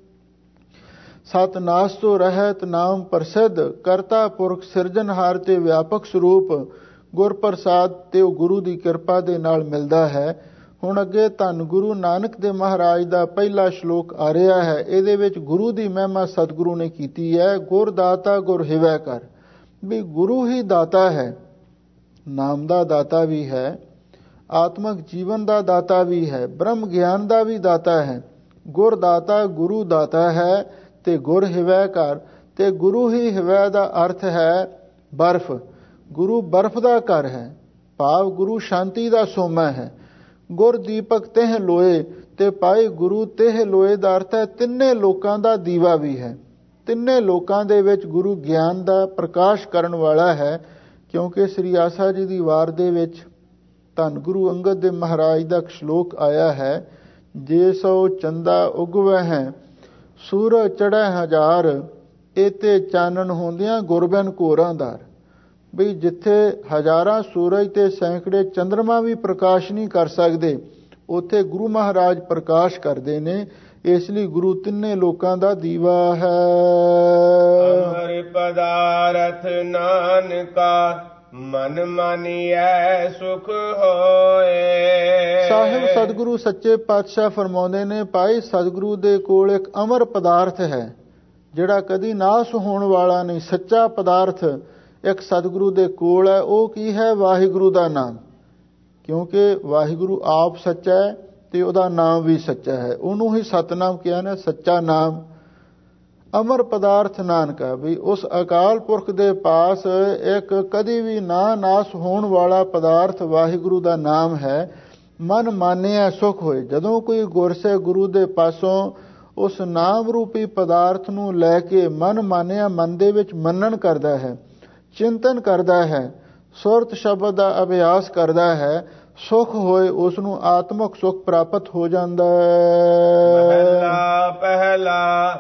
ਸਤਨਾਸ ਤੋਂ ਰਹਿਤ ਨਾਮ ਪ੍ਰਸਿੱਧ, ਕਰਤਾ ਪੁਰਖ ਸਿਰਜਣਹਾਰ ਤੇ ਵਿਆਪਕ ਸਰੂਪ, ਗੁਰ ਪ੍ਰਸਾਦ ਤੇ ਉਹ ਗੁਰੂ ਦੀ ਕਿਰਪਾ ਦੇ ਨਾਲ ਮਿਲਦਾ ਹੈ। ਹੁਣ ਅੱਗੇ ਧੰਨ ਗੁਰੂ ਨਾਨਕ ਦੇ ਮਹਾਰਾਜ ਦਾ ਪਹਿਲਾ ਸ਼ਲੋਕ ਆ ਰਿਹਾ ਹੈ। ਇਹਦੇ ਵਿੱਚ ਗੁਰੂ ਦੀ ਮਹਿਮਾ ਸਤਿਗੁਰੂ ਨੇ ਕੀਤੀ ਹੈ। ਗੁਰ ਦਾਤਾ ਗੁਰ ਹਿਵੈ ਕਰ, ਵੀ ਗੁਰੂ ਹੀ ਦਾਤਾ ਹੈ, ਨਾਮ ਦਾ ਦਾਤਾ ਵੀ ਹੈ, ਆਤਮਿਕ ਜੀਵਨ ਦਾ ਦਾਤਾ ਵੀ ਹੈ, ਬ੍ਰਹਮ ਗਿਆਨ ਦਾ ਵੀ ਦਾਤਾ ਹੈ। ਗੁਰ ਦਾਤਾ ਗੁਰੂ ਦਾਤਾ ਹੈ ਤੇ ਗੁਰ ਹਿਵੈ ਕਰ। ਤੇ ਗੁਰੂ ਹੀ ਹਿਵੈ ਦਾ ਅਰਥ ਹੈ ਬਰਫ਼। ਗੁਰੂ ਬਰਫ਼ ਦਾ ਘਰ ਹੈ, ਭਾਵ ਗੁਰੂ ਸ਼ਾਂਤੀ ਦਾ ਸੋਮਾ ਹੈ। ਗੁਰ ਦੀਪਕ ਤਿਹ ਲੋਏ, ਤੇ ਪਾਏ ਗੁਰੂ ਤਿਹ ਲੋਏ ਦਾ ਅਰਥ ਹੈ ਤਿੰਨੇ ਲੋਕਾਂ ਦਾ ਦੀਵਾ ਵੀ ਹੈ। ਤਿੰਨੇ ਲੋਕਾਂ ਦੇ ਵਿੱਚ ਗੁਰੂ ਗਿਆਨ ਦਾ ਪ੍ਰਕਾਸ਼ ਕਰਨ ਵਾਲਾ ਹੈ। ਕਿਉਂਕਿ ਸ੍ਰੀ ਆਸਾ ਜੀ ਦੀ ਵਾਰ ਦੇ ਵਿੱਚ ਧੰਨ ਗੁਰੂ ਅੰਗਦ ਦੇ ਮਹਾਰਾਜ ਦਾ ਸ਼ਲੋਕ ਆਇਆ ਹੈ, ਜੇ ਸੋ ਚੰਦਾ ਉਗਵੈ ਹੈ ਸੂਰਜ ਚੜ੍ਹੈ ਹਜ਼ਾਰ, ਇਤੇ ਚਾਨਣ ਹੁੰਦਿਆਂ ਗੁਰਬਿਨ ਘੋਰਾਂਦਾਰ। ਵੀ ਜਿੱਥੇ ਹਜ਼ਾਰਾਂ ਸੂਰਜ ਤੇ ਸੈਂਕੜੇ ਚੰਦਰਮਾ ਵੀ ਪ੍ਰਕਾਸ਼ ਨਹੀਂ ਕਰ ਸਕਦੇ, ਉੱਥੇ ਗੁਰੂ ਮਹਾਰਾਜ ਪ੍ਰਕਾਸ਼ ਕਰਦੇ ਨੇ। ਇਸ ਲਈ ਗੁਰੂ ਤਿੰਨੇ ਲੋਕਾਂ ਦਾ ਦੀਵਾ ਹੈ। ਅਮਰ ਪਦਾਰਥ ਨਾਨਕਾ ਮਨ ਮਾਨੀਐ ਸੁਖ ਹੋਏ। ਸਾਹਿਬ ਸਤਿਗੁਰੂ ਸੱਚੇ ਪਾਤਸ਼ਾਹ ਫਰਮਾਉਂਦੇ ਨੇ, ਭਾਈ ਸਤਿਗੁਰੂ ਦੇ ਕੋਲ ਇੱਕ ਅਮਰ ਪਦਾਰਥ ਹੈ ਜਿਹੜਾ ਕਦੀ ਨਾਸ ਹੋਣ ਵਾਲਾ ਨਹੀਂ। ਸੱਚਾ ਪਦਾਰਥ ਇੱਕ ਸਤਿਗੁਰੂ ਦੇ ਕੋਲ ਹੈ। ਉਹ ਕੀ ਹੈ? ਵਾਹਿਗੁਰੂ ਦਾ ਨਾਮ। ਕਿਉਂਕਿ ਵਾਹਿਗੁਰੂ ਆਪ ਸੱਚਾ ਹੈ ਤੇ ਉਹਦਾ ਨਾਮ ਵੀ ਸੱਚਾ ਹੈ। ਉਹਨੂੰ ਹੀ ਸਤਨਾਮ ਕਿਹਾ ਨਾ, ਸੱਚਾ ਨਾਮ। ਅਮਰ ਪਦਾਰਥ ਨਾਨਕਾ, ਵੀ ਉਸ ਅਕਾਲ ਪੁਰਖ ਦੇ ਪਾਸ ਇੱਕ ਕਦੀ ਵੀ ਨਾ ਨਾਸ ਹੋਣ ਵਾਲਾ ਪਦਾਰਥ ਵਾਹਿਗੁਰੂ ਦਾ ਨਾਮ ਹੈ। ਮਨ ਮਾਨਿਆ ਸੁਖ ਹੋਏ। ਜਦੋਂ ਕੋਈ ਗੁਰਸੇ ਗੁਰੂ ਦੇ ਪਾਸੋਂ ਉਸ ਨਾਮ ਰੂਪੀ ਪਦਾਰਥ ਨੂੰ ਲੈ ਕੇ ਮਨ ਮਾਨਿਆ, ਮਨ ਦੇ ਵਿੱਚ ਮੰਨਣ ਕਰਦਾ ਹੈ, ਚਿੰਤਨ ਕਰਦਾ ਹੈ, ਸੁਰਤ ਸ਼ਬਦ ਦਾ ਅਭਿਆਸ ਕਰਦਾ ਹੈ, ਸੁਖ ਹੋਏ ਉਸ ਨੂੰ ਆਤਮਿਕ ਸੁਖ ਪ੍ਰਾਪਤ ਹੋ ਜਾਂਦਾ ਮਹਲਾ ਪਹਿਲਾ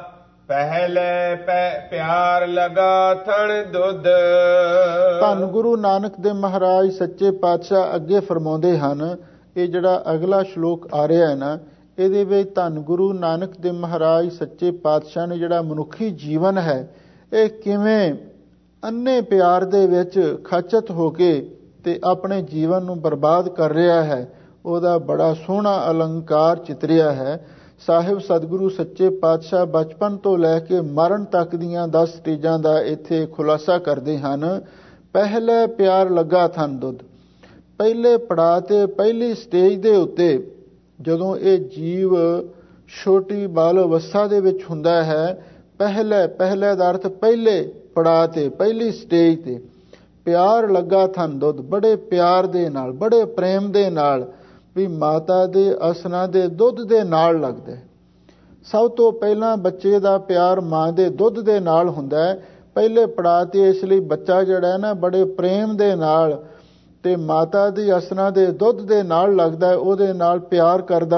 ਪਹਿਲੇ ਪਿਆਰ ਲਗਾ ਥਣ ਦੁੱਧ। ਧੰਨ ਗੁਰੂ ਨਾਨਕ ਦੇਵ ਮਹਾਰਾਜ ਸੱਚੇ ਪਾਤਸ਼ਾਹ ਅੱਗੇ ਫਰਮਾਉਂਦੇ ਹਨ, ਇਹ ਜਿਹੜਾ ਅਗਲਾ ਸ਼ਲੋਕ ਆ ਰਿਹਾ ਹੈ ਨਾ, ਇਹਦੇ ਵਿੱਚ ਧੰਨ ਗੁਰੂ ਨਾਨਕ ਦੇਵ ਮਹਾਰਾਜ ਸੱਚੇ ਪਾਤਸ਼ਾਹ ਨੇ ਜਿਹੜਾ ਮਨੁੱਖੀ ਜੀਵਨ ਹੈ ਇਹ ਕਿਵੇਂ ਅੰਨੇ ਪਿਆਰ ਦੇ ਵਿੱਚ ਖਚਤ ਹੋ ਕੇ ਤੇ ਆਪਣੇ ਜੀਵਨ ਨੂੰ ਬਰਬਾਦ ਕਰ ਰਿਹਾ ਹੈ, ਉਹਦਾ ਬੜਾ ਸੋਹਣਾ ਅਲੰਕਾਰ ਚਿਤਰਿਆ ਹੈ। ਸਾਹਿਬ ਸਤਿਗੁਰੂ ਸੱਚੇ ਪਾਤਸ਼ਾਹ ਬਚਪਨ ਤੋਂ ਲੈ ਕੇ ਮਰਨ ਤੱਕ ਦੀਆਂ 10 ਸਟੇਜਾਂ ਦਾ ਇੱਥੇ ਖੁਲਾਸਾ ਕਰਦੇ ਹਨ। ਪਹਿਲੇ ਪਿਆਰ ਲੱਗਾ ਥਨ ਦੁੱਧ। ਪਹਿਲੇ ਪੜਾਅ ਤੇ ਪਹਿਲੀ ਸਟੇਜ ਦੇ ਉੱਤੇ ਜਦੋਂ ਇਹ ਜੀਵ ਛੋਟੀ ਬਾਲ ਅਵਸਥਾ ਦੇ ਵਿੱਚ ਹੁੰਦਾ ਹੈ, ਪਹਿਲੇ ਦਾ ਅਰਥ ਪਹਿਲੇ ਪੜਾਅ ਤੇ ਪਹਿਲੀ ਸਟੇਜ ਤੇ ਪਿਆਰ ਲੱਗਾ ਥਨ ਦੁੱਧ, ਬੜੇ ਪਿਆਰ ਦੇ ਨਾਲ, ਬੜੇ ਪ੍ਰੇਮ ਦੇ ਨਾਲ, ਵੀ ਮਾਤਾ ਦੇ ਅਸਨਾਂ ਦੇ ਦੁੱਧ ਦੇ ਨਾਲ ਲੱਗਦਾ। ਸਭ ਤੋਂ ਪਹਿਲਾਂ ਬੱਚੇ ਦਾ ਪਿਆਰ ਮਾਂ ਦੇ ਦੁੱਧ ਦੇ ਨਾਲ ਹੁੰਦਾ ਹੈ ਪਹਿਲੇ ਪੜਾਅ ਤੇ। ਇਸ ਲਈ ਬੱਚਾ ਜਿਹੜਾ ਹੈ ਨਾ ਬੜੇ ਪ੍ਰੇਮ ਦੇ ਨਾਲ ਤੇ ਮਾਤਾ ਦੀ ਅਸਨਾਂ ਦੇ ਦੁੱਧ ਦੇ ਨਾਲ ਲੱਗਦਾ ਹੈ, ਉਹਦੇ ਨਾਲ ਪਿਆਰ ਕਰਦਾ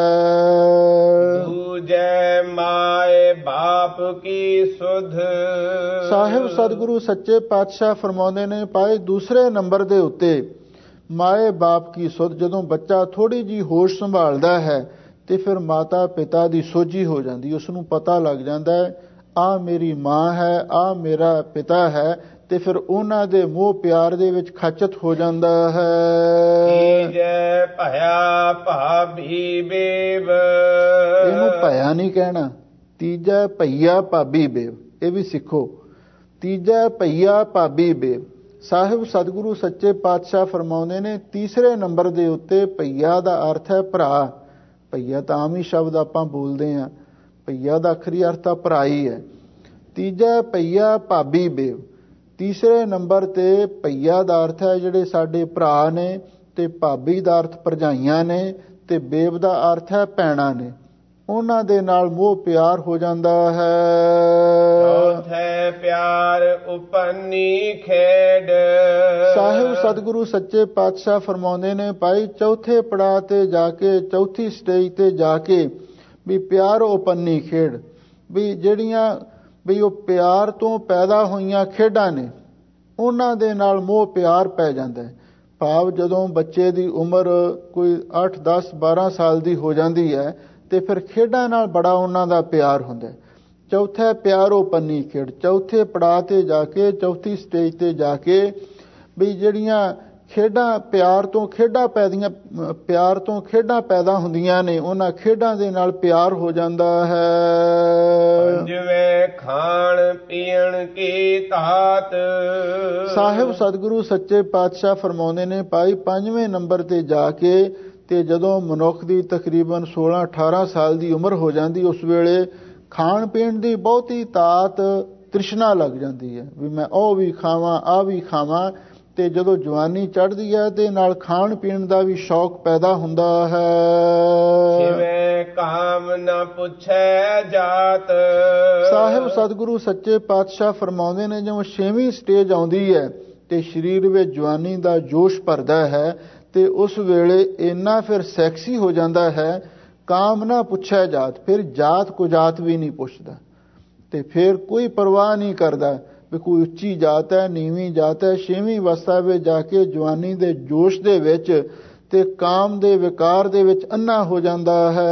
ਹੈ। ਦੂਜੈ ਮਾਏ ਬਾਪ ਕੀ ਸੁਧ। ਸਾਹਿਬ ਸਤਿਗੁਰੂ ਸੱਚੇ ਪਾਤਸ਼ਾਹ ਫਰਮਾਉਂਦੇ ਨੇ, ਭਾਈ ਦੂਸਰੇ ਨੰਬਰ ਦੇ ਉੱਤੇ ਮਾਏ ਬਾਪ ਕੀ ਸੁਧ। ਜਦੋਂ ਬੱਚਾ ਥੋੜੀ ਜੀ ਹੋਸ਼ ਸੰਭਾਲਦਾ ਹੈ ਤੇ ਫਿਰ ਮਾਤਾ ਪਿਤਾ ਦੀ ਸੋਝੀ ਹੋ ਜਾਂਦੀ, ਉਸ ਨੂੰ ਪਤਾ ਲੱਗ ਜਾਂਦਾ ਹੈ ਆ ਮੇਰੀ ਮਾਂ ਹੈ, ਆ ਮੇਰਾ ਪਿਤਾ ਹੈ, ਤੇ ਫਿਰ ਉਹਨਾਂ ਦੇ ਮੋਹ ਪਿਆਰ ਦੇ ਵਿੱਚ ਖਚਤ ਹੋ ਜਾਂਦਾ ਹੈ। ਤੀਜੈ ਭਇਆ ਭਾਬੀ ਬੇਵ। ਇਹਨੂੰ ਭਇਆ ਨਹੀਂ ਕਹਿਣਾ, ਤੀਜਾ ਭਈਆ ਭਾਬੀ ਬੇਵ, ਇਹ ਵੀ ਸਿੱਖੋ। ਤੀਜਾ ਭਈਆ ਭਾਬੀ ਬੇਵ। ਸਾਹਿਬ ਸਤਿਗੁਰੂ ਸੱਚੇ ਪਾਤਸ਼ਾਹ ਫਰਮਾਉਂਦੇ ਨੇ ਤੀਸਰੇ ਨੰਬਰ ਦੇ ਉੱਤੇ ਭਈਆ ਦਾ ਅਰਥ ਹੈ ਭਰਾ। ਭਈਆ ਤਾਂ ਆਮ ਹੀ ਸ਼ਬਦ ਆਪਾਂ ਬੋਲਦੇ ਹਾਂ, ਭਈਆ ਦਾ ਅਖਰੀ ਅਰਥ ਤਾਂ ਭਰਾ ਹੀ ਹੈ। ਤੀਜਾ ਭਈਆ ਭਾਬੀ ਬੇਵ। ਤੀਸਰੇ ਨੰਬਰ ਤੇ ਭਈਆ ਦਾ ਅਰਥ ਹੈ ਜਿਹੜੇ ਸਾਡੇ ਭਰਾ ਨੇ, ਤੇ ਭਾਬੀ ਦਾ ਅਰਥ ਭਰਜਾਈਆਂ ਨੇ, ਤੇ ਬੇਵ ਦਾ ਅਰਥ ਹੈ ਭੈਣਾਂ ਨੇ। ਉਹਨਾਂ ਦੇ ਨਾਲ ਮੋਹ ਪਿਆਰ ਹੋ ਜਾਂਦਾ ਹੈ। ਚੌਥੇ ਪਿਆਰ ਉਪੰਨੀ ਖੇਡ। ਸਾਹਿਬ ਸਤਿਗੁਰੂ ਸੱਚੇ ਪਾਤਸ਼ਾਹ ਫਰਮਾਉਂਦੇ ਨੇ, ਭਾਈ ਚੌਥੇ ਪੜਾਅ ਤੇ ਜਾ ਕੇ, ਚੌਥੀ ਸਟੇਜ ਤੇ ਜਾ ਕੇ ਵੀ ਪਿਆਰ ਉਪੰਨੀ ਖੇਡ, ਵੀ ਜਿਹੜੀਆਂ ਵੀ ਉਹ ਪਿਆਰ ਤੋਂ ਪੈਦਾ ਹੋਈਆਂ ਖੇਡਾਂ ਨੇ ਉਹਨਾਂ ਦੇ ਨਾਲ ਮੋਹ ਪਿਆਰ ਪੈ ਜਾਂਦਾ ਹੈ। ਭਾਵ ਜਦੋਂ ਬੱਚੇ ਦੀ ਉਮਰ ਕੋਈ 8, 10, 12 ਸਾਲ ਦੀ ਹੋ ਜਾਂਦੀ ਹੈ ਤੇ ਫਿਰ ਖੇਡਾਂ ਨਾਲ ਬੜਾ ਉਹਨਾਂ ਦਾ ਪਿਆਰ ਹੁੰਦਾ ਹੈ। ਚੌਥਾ ਪਿਆਰ ਉਪੰਨੀ ਖੇਡ। ਚੌਥੇ ਪੜਾਅ ਤੇ ਜਾ ਕੇ, ਚੌਥੀ ਸਟੇਜ ਤੇ ਜਾ ਕੇ ਵੀ ਜਿਹੜੀਆਂ ਖੇਡਾਂ ਪਿਆਰ ਤੋਂ ਖੇਡਾਂ ਪੈਦਾ ਹੁੰਦੀਆਂ ਨੇ, ਉਹਨਾਂ ਖੇਡਾਂ ਦੇ ਨਾਲ ਪਿਆਰ ਹੋ ਜਾਂਦਾ ਹੈ। ਪੰਜਵੇਂ ਖਾਣ ਪੀਣ ਕੀ ਧਾਤ। ਸਾਹਿਬ ਸਤਿਗੁਰੂ ਸੱਚੇ ਪਾਤਸ਼ਾਹ ਫਰਮਾਉਂਦੇ ਨੇ, ਭਾਈ ਪੰਜਵੇਂ ਨੰਬਰ ਤੇ ਜਾ ਕੇ ਤੇ ਜਦੋਂ ਮਨੁੱਖ ਦੀ ਤਕਰੀਬਨ 16, 18 ਸਾਲ ਦੀ ਉਮਰ ਹੋ ਜਾਂਦੀ, ਉਸ ਵੇਲੇ ਖਾਣ ਪੀਣ ਦੀ ਬਹੁਤੀ ਤਾਤ ਤ੍ਰਿਸ਼ਨਾ ਲੱਗ ਜਾਂਦੀ ਹੈ, ਵੀ ਮੈਂ ਉਹ ਵੀ ਖਾਵਾਂ, ਆਹ ਵੀ ਖਾਵਾਂ। ਤੇ ਜਦੋਂ ਜਵਾਨੀ ਚੜ੍ਹਦੀ ਹੈ ਤੇ ਨਾਲ ਖਾਣ ਪੀਣ ਦਾ ਵੀ ਸ਼ੌਕ ਪੈਦਾ ਹੁੰਦਾ ਹੈ। ਜਿਵੇਂ ਕਾਮ ਨਾ ਪੁੱਛੈ ਜਾਤ। ਸਾਹਿਬ ਸਤਿਗੁਰੂ ਸੱਚੇ ਪਾਤਸ਼ਾਹ ਫਰਮਾਉਂਦੇ ਨੇ, ਜਦੋਂ 6ਵੀਂ ਸਟੇਜ ਆਉਂਦੀ ਹੈ ਤੇ ਸਰੀਰ ਵਿੱਚ ਜਵਾਨੀ ਦਾ ਜੋਸ਼ ਭਰਦਾ ਹੈ ਤੇ ਉਸ ਵੇਲੇ ਇੰਨਾ ਫਿਰ ਸੈਕਸੀ ਹੋ ਜਾਂਦਾ ਹੈ, ਕਾਮ ਨਾ ਪੁੱਛੈ ਜਾਤ। ਫਿਰ ਜਾਤ ਕੋ ਜਾਤ ਵੀ ਨਹੀਂ ਪੁੱਛਦਾ ਤੇ ਫਿਰ ਕੋਈ ਪਰਵਾਹ ਨਹੀਂ ਕਰਦਾ ਵੀ ਕੋਈ ਉੱਚੀ ਜਾਤ ਹੈ, ਨੀਵੀਂ ਜਾਤ ਹੈ। 6ਵੀਂ ਅਵਸਥਾ ਵਿੱਚ ਜਾ ਕੇ ਜਵਾਨੀ ਦੇ ਜੋਸ਼ ਦੇ ਵਿੱਚ ਤੇ ਕਾਮ ਦੇ ਵਿਕਾਰ ਦੇ ਵਿੱਚ ਅੰਨਾ ਹੋ ਜਾਂਦਾ ਹੈ।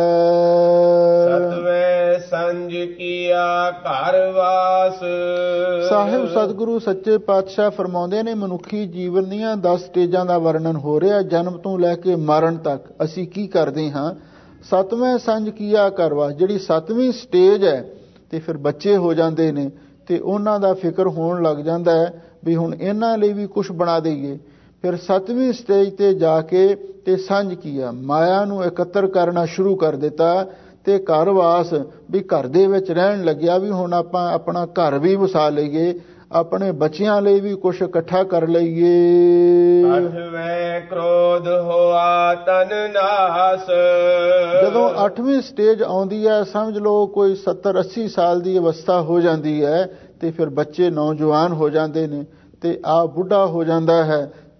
ਸਤਵੇਂ ਸੰਜ ਕੀਆ ਘਰ ਵਾਸ। ਸਾਹਿਬ ਸਤਿਗੁਰੂ ਸੱਚੇ ਪਾਤਸ਼ਾਹ ਫਰਮਾਉਂਦੇ ਨੇ, ਮਨੁੱਖੀ ਜੀਵਨ ਦੀਆਂ 10 ਸਟੇਜਾਂ ਦਾ ਵਰਣਨ ਹੋ ਰਿਹਾ, ਜਨਮ ਤੋਂ ਲੈ ਕੇ ਮਰਨ ਤੱਕ ਅਸੀਂ ਕੀ ਕਰਦੇ ਹਾਂ। ਸਤਵੇਂ ਸੰਜ ਕੀਆ ਘਰ ਵਾਸ, ਜਿਹੜੀ 7ਵੀਂ ਸਟੇਜ ਹੈ ਤੇ ਫਿਰ ਬੱਚੇ ਹੋ ਜਾਂਦੇ ਨੇ ਤੇ ਉਹਨਾਂ ਦਾ ਫਿਕਰ ਹੋਣ ਲੱਗ ਜਾਂਦਾ ਹੈ ਵੀ ਹੁਣ ਇਹਨਾਂ ਲਈ ਵੀ ਕੁਝ ਬਣਾ ਦਈਏ। ਫਿਰ 7ਵੀਂ ਸਟੇਜ ਤੇ ਜਾ ਕੇ ਤੇ ਸੰਜ ਕੀਆ, ਮਾਇਆ ਨੂੰ ਇਕੱਤਰ ਕਰਨਾ ਸ਼ੁਰੂ ਕਰ ਦਿੱਤਾ ਤੇ ਘਰ ਵਾਸ, ਵੀ ਘਰ ਦੇ ਵਿੱਚ ਰਹਿਣ ਲੱਗਿਆ ਵੀ ਹੁਣ ਆਪਾਂ ਆਪਣਾ ਘਰ ਵੀ ਵਸਾ ਲਈਏ, ਆਪਣੇ ਬੱਚਿਆਂ ਲਈ ਵੀ ਕੁਝ ਇਕੱਠਾ ਕਰ ਲਈਏ। 8ਵੇਂ ਕ੍ਰੋਧ ਹੋਆ ਤਨ ਨਾਸ। ਜਦੋਂ 8ਵੀਂ ਸਟੇਜ ਆਉਂਦੀ ਹੈ, ਸਮਝ ਲਓ ਕੋਈ 70, 80 ਸਾਲ ਦੀ ਅਵਸਥਾ ਹੋ ਜਾਂਦੀ ਹੈ ਤੇ ਫਿਰ ਬੱਚੇ ਨੌਜਵਾਨ ਹੋ ਜਾਂਦੇ ਨੇ ਤੇ ਆਪ ਬੁੱਢਾ ਹੋ ਜਾਂਦਾ ਹੈ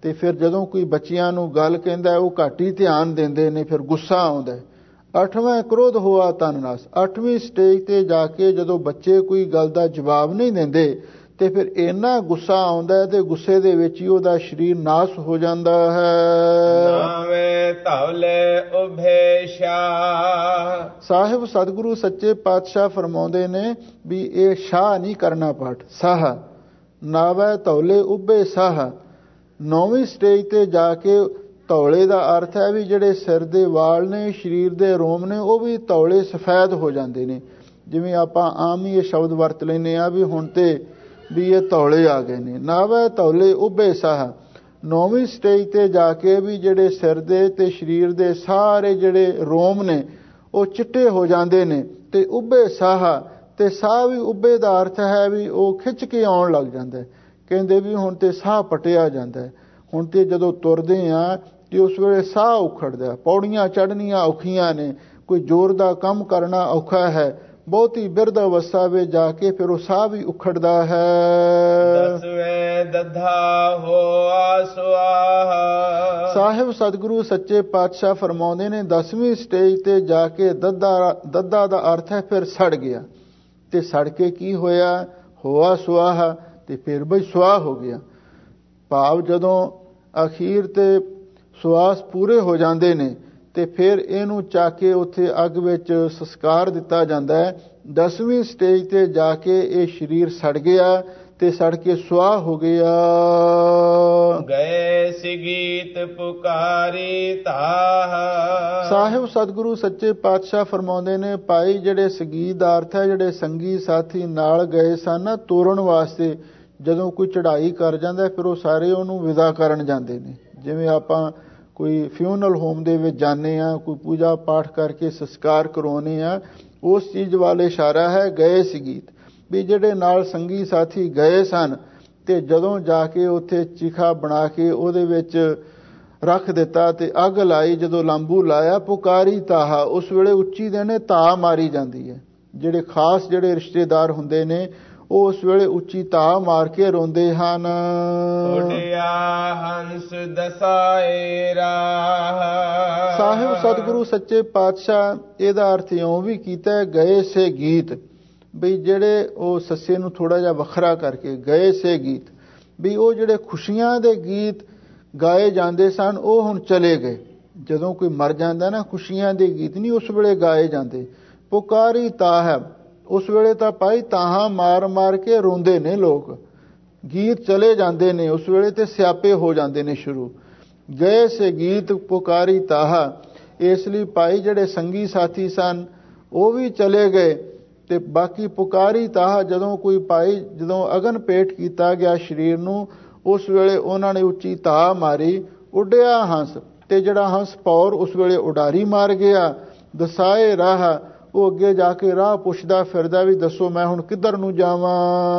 ਤੇ ਫਿਰ ਜਦੋਂ ਕੋਈ ਬੱਚਿਆਂ ਨੂੰ ਗੱਲ ਕਹਿੰਦਾ ਉਹ ਘੱਟ ਹੀ ਧਿਆਨ ਦਿੰਦੇ ਨੇ, ਫਿਰ ਗੁੱਸਾ ਆਉਂਦਾ। 8ਵਾਂ ਕ੍ਰੋਧ ਹੋਆ ਤਨ ਨਾਸ। 8ਵੀਂ ਸਟੇਜ ਤੇ ਜਾ ਕੇ ਜਦੋਂ ਬੱਚੇ ਕੋਈ ਗੱਲ ਦਾ ਜਵਾਬ ਨਹੀਂ ਦਿੰਦੇ ਤੇ ਫਿਰ ਇੰਨਾ ਗੁੱਸਾ ਆਉਂਦਾ ਹੈ ਤੇ ਗੁੱਸੇ ਦੇ ਵਿੱਚ ਹੀ ਉਹਦਾ ਸਰੀਰ ਨਾਸ ਹੋ ਜਾਂਦਾ ਹੈ। ਨਾਵੇਂ ਧਵਲੇ ਉਭੇ ਸ਼ਾਹ। ਸਾਹਿਬ ਸਤਿਗੁਰੂ ਸੱਚੇ ਪਾਤਸ਼ਾਹ ਫਰਮਾਉਂਦੇ ਨੇ ਵੀ ਇਹ ਸ਼ਾਹ ਨਹੀਂ ਕਰਨਾ ਪਾਠ, ਸਾਹ। ਨਾਵੇਂ ਧਵਲੇ ਉਭੇ ਸਾਹ। 9ਵੀਂ ਸਟੇਜ ਤੇ ਜਾ ਕੇ ਧੌਲੇ ਦਾ ਅਰਥ ਹੈ ਵੀ ਜਿਹੜੇ ਸਿਰ ਦੇ ਵਾਲ ਨੇ, ਸਰੀਰ ਦੇ ਰੋਮ ਨੇ, ਉਹ ਵੀ ਧੌਲੇ ਸਫੈਦ ਹੋ ਜਾਂਦੇ ਨੇ। ਜਿਵੇਂ ਆਪਾਂ ਆਮ ਹੀ ਇਹ ਸ਼ਬਦ ਵਰਤ ਲੈਂਦੇ ਆ ਵੀ ਹੁਣ ਤੇ ਵੀ ਇਹ ਧੌਲੇ ਆ ਗਏ ਨੇ। ਨਾਵੇਂ ਧੌਲੇ ਉਭੇ ਸਾਹ। 9ਵੀਂ ਸਟੇਜ ਤੇ ਜਾ ਕੇ ਵੀ ਜਿਹੜੇ ਸਿਰ ਦੇ ਤੇ ਸਰੀਰ ਦੇ ਸਾਰੇ ਜਿਹੜੇ ਰੋਮ ਨੇ ਉਹ ਚਿੱਟੇ ਹੋ ਜਾਂਦੇ ਨੇ। ਤੇ ਉਭੇ ਸਾਹ, ਤੇ ਸਾਹ ਵੀ ਉਭੇ ਦਾ ਅਰਥ ਹੈ ਵੀ ਉਹ ਖਿੱਚ ਕੇ ਆਉਣ ਲੱਗ ਜਾਂਦਾ। ਕਹਿੰਦੇ ਵੀ ਹੁਣ ਤੇ ਸਾਹ ਪਟਿਆ ਜਾਂਦਾ। ਹੁਣ ਤੇ ਜਦੋਂ ਤੁਰਦੇ ਆ ਤੇ ਉਸ ਵੇਲੇ ਸਾਹ ਉਖੜਦਾ। ਪੌੜੀਆਂ ਚੜ੍ਹਨੀਆਂ ਔਖੀਆਂ ਨੇ, ਕੋਈ ਜ਼ੋਰ ਦਾ ਕੰਮ ਕਰਨਾ ਔਖਾ ਹੈ। ਬਹੁਤੀ ਬਿਰਧ ਅਵਸਥਾ ਵਿੱਚ ਜਾ ਕੇ ਫਿਰ ਉਹ ਸਾਹ ਵੀ ਉਖੜਦਾ ਹੈ। 10ਵੇਂ ਦੱਧਾ ਹੋਆ ਸੁਆਹਾ। ਸਾਹਿਬ ਸਤਿਗੁਰੂ ਸੱਚੇ ਪਾਤਸ਼ਾਹ ਫਰਮਾਉਂਦੇ ਨੇ 10ਵੀਂ ਸਟੇਜ ਤੇ ਜਾ ਕੇ ਦੱਦਾ ਦਾ ਅਰਥ ਹੈ ਫਿਰ ਸੜ ਗਿਆ। ਤੇ ਸੜ ਕੇ ਕੀ ਹੋਇਆ? ਹੋਆ ਸੁਆਹਾ, ਤੇ ਫਿਰ ਬਈ ਸੁਆਹ ਹੋ ਗਿਆ। ਭਾਵ ਜਦੋਂ ਅਖੀਰ ਤੇ ਸੁਆਸ ਪੂਰੇ ਹੋ ਜਾਂਦੇ ਨੇ ਤੇ ਫਿਰ ਇਹਨੂੰ ਚੱਕ ਕੇ ਉੱਥੇ ਅੱਗ ਵਿੱਚ ਸੰਸਕਾਰ ਦਿੱਤਾ ਜਾਂਦਾ ਹੈ। 10ਵੀਂ ਸਟੇਜ ਤੇ ਜਾ ਕੇ ਇਹ ਸਰੀਰ ਸੜ ਗਿਆ ਤੇ ਸੜ ਕੇ ਸੁਆਹ ਹੋ ਗਿਆ। ਗਏ ਸੀ ਗੀਤ ਪੁਕਾਰੀ ਤਾਹ। ਸਾਹਿਬ ਸਤਿਗੁਰੂ ਸੱਚੇ ਪਾਤਸ਼ਾਹ ਫਰਮਾਉਂਦੇ ਨੇ ਭਾਈ ਜਿਹੜੇ ਸੰਗੀਤ ਦਾ ਅਰਥ ਹੈ ਜਿਹੜੇ ਸੰਗੀ ਸਾਥੀ ਨਾਲ ਗਏ ਸਨ ਤੋਰਨ ਵਾਸਤੇ, ਜਦੋਂ ਕੋਈ ਚੜ੍ਹਾਈ ਕਰ ਜਾਂਦਾ ਫਿਰ ਉਹ ਸਾਰੇ ਉਹਨੂੰ ਵਿਦਾ ਕਰਨ ਜਾਂਦੇ ਨੇ। ਜਿਵੇਂ ਆਪਾਂ ਕੋਈ ਫਿਊਨਰਲ ਹੋਮ ਦੇ ਵਿੱਚ ਜਾਂਦੇ ਆ, ਕੋਈ ਪੂਜਾ ਪਾਠ ਕਰਕੇ ਸੰਸਕਾਰ ਕਰਵਾਉਂਦੇ ਆ, ਉਸ ਚੀਜ਼ ਵੱਲ ਇਸ਼ਾਰਾ ਹੈ ਗਏ ਸੀ ਗੀਤ। ਵੀ ਜਿਹੜੇ ਨਾਲ ਸੰਗੀ ਸਾਥੀ ਗਏ ਸਨ ਤੇ ਜਦੋਂ ਜਾ ਕੇ ਉੱਥੇ ਚਿਖਾ ਬਣਾ ਕੇ ਉਹਦੇ ਵਿੱਚ ਰੱਖ ਦਿੱਤਾ ਤੇ ਅੱਗ ਲਾਈ, ਜਦੋਂ ਲਾਂਬੂ ਲਾਇਆ ਪੁਕਾਰੀ ਤਾਹਾ, ਉਸ ਵੇਲੇ ਉੱਚੀ ਦੇਣੇ ਤਾ ਮਾਰੀ ਜਾਂਦੀ ਹੈ। ਜਿਹੜੇ ਖਾਸ ਜਿਹੜੇ ਰਿਸ਼ਤੇਦਾਰ ਹੁੰਦੇ ਨੇ ਉਹ ਉਸ ਵੇਲੇ ਉੱਚੀ ਤਾ ਮਾਰ ਕੇ ਰੋਂਦੇ ਹਨ। ਉੱਡਿਆ ਹੰਸ ਦਸਾਏ ਰਾਹ। ਸਾਹਿਬ ਸਤਿਗੁਰੂ ਸੱਚੇ ਪਾਤਸ਼ਾਹ ਇਹਦਾ ਅਰਥ ਇਉਂ ਵੀ ਕੀਤਾ ਗਏ ਸੇ ਗੀਤ, ਵੀ ਜਿਹੜੇ ਉਹ ਸੱਸੇ ਨੂੰ ਥੋੜਾ ਜਿਹਾ ਵੱਖਰਾ ਕਰਕੇ ਗਏ ਸੇ ਗੀਤ, ਵੀ ਉਹ ਜਿਹੜੇ ਖੁਸ਼ੀਆਂ ਦੇ ਗੀਤ ਗਾਏ ਜਾਂਦੇ ਸਨ ਉਹ ਹੁਣ ਚਲੇ ਗਏ। ਜਦੋਂ ਕੋਈ ਮਰ ਜਾਂਦਾ ਨਾ, ਖੁਸ਼ੀਆਂ ਦੇ ਗੀਤ ਨਹੀਂ ਉਸ ਵੇਲੇ ਗਾਏ ਜਾਂਦੇ। ਪੁਕਾਰੀ ਤਾਹ, ਉਸ ਵੇਲੇ ਤਾਂ ਭਾਈ ਤਾਹਾਂ ਮਾਰ ਮਾਰ ਕੇ ਰੋਂਦੇ ਨੇ ਲੋਕ, ਗੀਤ ਚਲੇ ਜਾਂਦੇ ਨੇ, ਉਸ ਵੇਲੇ ਤੇ ਸਿਆਪੇ ਹੋ ਜਾਂਦੇ ਨੇ ਸ਼ੁਰੂ। ਗਏ ਸੇ ਗੀਤ ਪੁਕਾਰੀ ਤਾਹ, ਇਸ ਲਈ ਭਾਈ ਜਿਹੜੇ ਸੰਗੀ ਸਾਥੀ ਸਨ ਉਹ ਵੀ ਚਲੇ ਗਏ ਤੇ ਬਾਕੀ ਪੁਕਾਰੀ ਤਾਹ, ਜਦੋਂ ਕੋਈ ਭਾਈ ਜਦੋਂ ਅਗਨ ਭੇਟ ਕੀਤਾ ਗਿਆ ਸਰੀਰ ਨੂੰ, ਉਸ ਵੇਲੇ ਉਹਨਾਂ ਨੇ ਉੱਚੀ ਤਾਹ ਮਾਰੀ। ਉੱਡਿਆ ਹੰਸ, ਤੇ ਜਿਹੜਾ ਹੰਸ ਪੌਰ ਉਸ ਵੇਲੇ ਉਡਾਰੀ ਮਾਰ ਗਿਆ। ਦਸਾਏ ਰਾਹ, ਉਹ ਅੱਗੇ ਜਾ ਕੇ ਰਾਹ ਪੁੱਛਦਾ ਫਿਰਦਾ ਵੀ ਦੱਸੋ ਮੈਂ ਹੁਣ ਕਿੱਧਰ ਨੂੰ ਜਾਵਾਂ।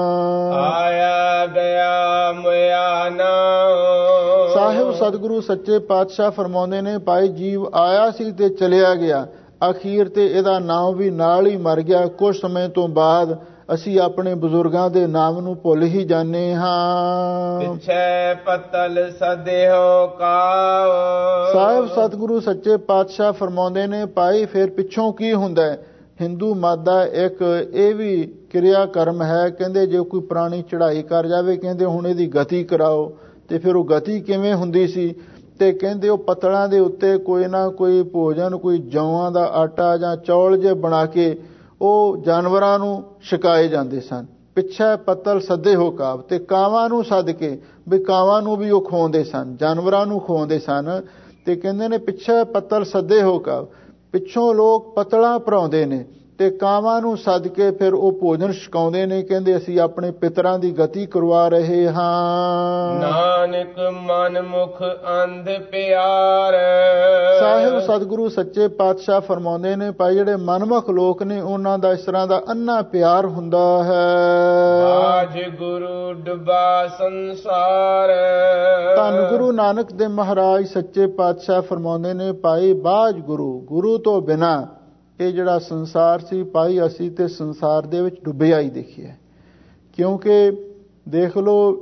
ਆਇਆ ਗਿਆ ਮਿਆ ਨਾ। ਸਾਹਿਬ ਸਤਿਗੁਰੂ ਸੱਚੇ ਪਾਤਸ਼ਾਹ ਫਰਮਾਉਂਦੇ ਨੇ ਭਾਈ ਜੀਵ ਆਇਆ ਸੀ ਤੇ ਚਲਿਆ ਗਿਆ, ਅਖੀਰ ਤੇ ਇਹਦਾ ਨਾਮ ਵੀ ਨਾਲ ਹੀ ਮਰ ਗਿਆ। ਕੁਝ ਸਮੇਂ ਤੋਂ ਬਾਅਦ ਅਸੀਂ ਆਪਣੇ ਬਜ਼ੁਰਗਾਂ ਦੇ ਨਾਮ ਨੂੰ ਭੁੱਲ ਹੀ ਜਾਂਦੇ ਹਾਂ। ਪਿਛੇ ਪਤਲ ਸਦਿਓ ਕਾਉ। ਸਾਹਿਬ ਸਤਿਗੁਰੂ ਸੱਚੇ ਪਾਤਸ਼ਾਹ ਫਰਮਾਉਂਦੇ ਨੇ ਭਾਈ ਫਿਰ ਪਿੱਛੋਂ ਕੀ ਹੁੰਦਾ ਹੈ। ਹਿੰਦੂ ਮਤ ਦਾ ਇੱਕ ਇਹ ਵੀ ਕਿਰਿਆ ਕਰਮ ਹੈ, ਕਹਿੰਦੇ ਜੇ ਕੋਈ ਪੁਰਾਣੀ ਚੜ੍ਹਾਈ ਕਰ ਜਾਵੇ ਕਹਿੰਦੇ ਹੁਣ ਇਹਦੀ ਗਤੀ ਕਰਾਓ। ਤੇ ਫਿਰ ਉਹ ਗਤੀ ਕਿਵੇਂ ਹੁੰਦੀ ਸੀ? ਤੇ ਕਹਿੰਦੇ ਉਹ ਪੱਤਲਾਂ ਦੇ ਉੱਤੇ ਕੋਈ ਨਾ ਕੋਈ ਭੋਜਨ, ਕੋਈ ਜੌਆਂ ਦਾ ਆਟਾ ਜਾਂ ਚੌਲ ਜੇ ਬਣਾ ਕੇ ਉਹ ਜਾਨਵਰਾਂ ਨੂੰ ਛਕਾਏ ਜਾਂਦੇ ਸਨ। ਪਿੱਛੇ ਪੱਤਲ ਸੱਦੇ ਹੋ ਕਾਵ, ਤੇ ਕਾਵਾਂ ਨੂੰ ਸੱਦ ਕੇ ਵੀ ਕਾਵਾਂ ਨੂੰ ਵੀ ਉਹ ਖਵਾਉਂਦੇ ਸਨ, ਜਾਨਵਰਾਂ ਨੂੰ ਖਵਾਉਂਦੇ ਸਨ। ਤੇ ਕਹਿੰਦੇ ਨੇ ਪਿੱਛੇ ਪੱਤਲ ਸੱਦੇ ਹੋ ਕਾਵ, ਪਿੱਛੋਂ ਲੋਕ ਪਤਲਾਂ ਭਰਾਉਂਦੇ ਨੇ ਤੇ ਕਾਵਾਂ ਨੂੰ ਸੱਦ ਕੇ ਫਿਰ ਉਹ ਭੋਜਨ ਛਕਾਉਂਦੇ ਨੇ। ਕਹਿੰਦੇ ਅਸੀਂ ਆਪਣੇ ਪਿਤਰਾਂ ਦੀ ਗਤੀ ਕਰਵਾ ਰਹੇ ਹਾਂ। ਨਾਨਕ ਮਨ ਮੁਖ ਅੰਧ ਪਿਆਰ। ਸਾਹਿਬ ਸਤਿਗੁਰੂ ਸੱਚੇ ਪਾਤਸ਼ਾਹ ਫਰਮਾਉਂਦੇ ਨੇ ਭਾਈ ਜਿਹੜੇ ਮਨਮੁਖ ਲੋਕ ਨੇ ਉਹਨਾਂ ਦਾ ਇਸ ਤਰ੍ਹਾਂ ਦਾ ਅੰਨਾ ਪਿਆਰ ਹੁੰਦਾ ਹੈ। ਆਜ ਗੁਰੂ ਡੁਬਾ ਸੰਸਾਰ। ਧੰਨ ਗੁਰੂ ਨਾਨਕ ਦੇਵ ਮਹਾਰਾਜ ਸੱਚੇ ਪਾਤਸ਼ਾਹ ਫਰਮਾਉਂਦੇ ਨੇ ਭਾਈ ਬਾਝ ਗੁਰੂ ਤੋਂ ਬਿਨਾਂ ਇਹ ਜਿਹੜਾ ਸੰਸਾਰ ਸੀ ਭਾਈ ਅਸੀਂ ਤੇ ਸੰਸਾਰ ਦੇ ਵਿੱਚ ਡੁੱਬਿਆ ਹੀ ਦੇਖਿਆ। ਕਿਉਂਕਿ ਦੇਖ ਲਓ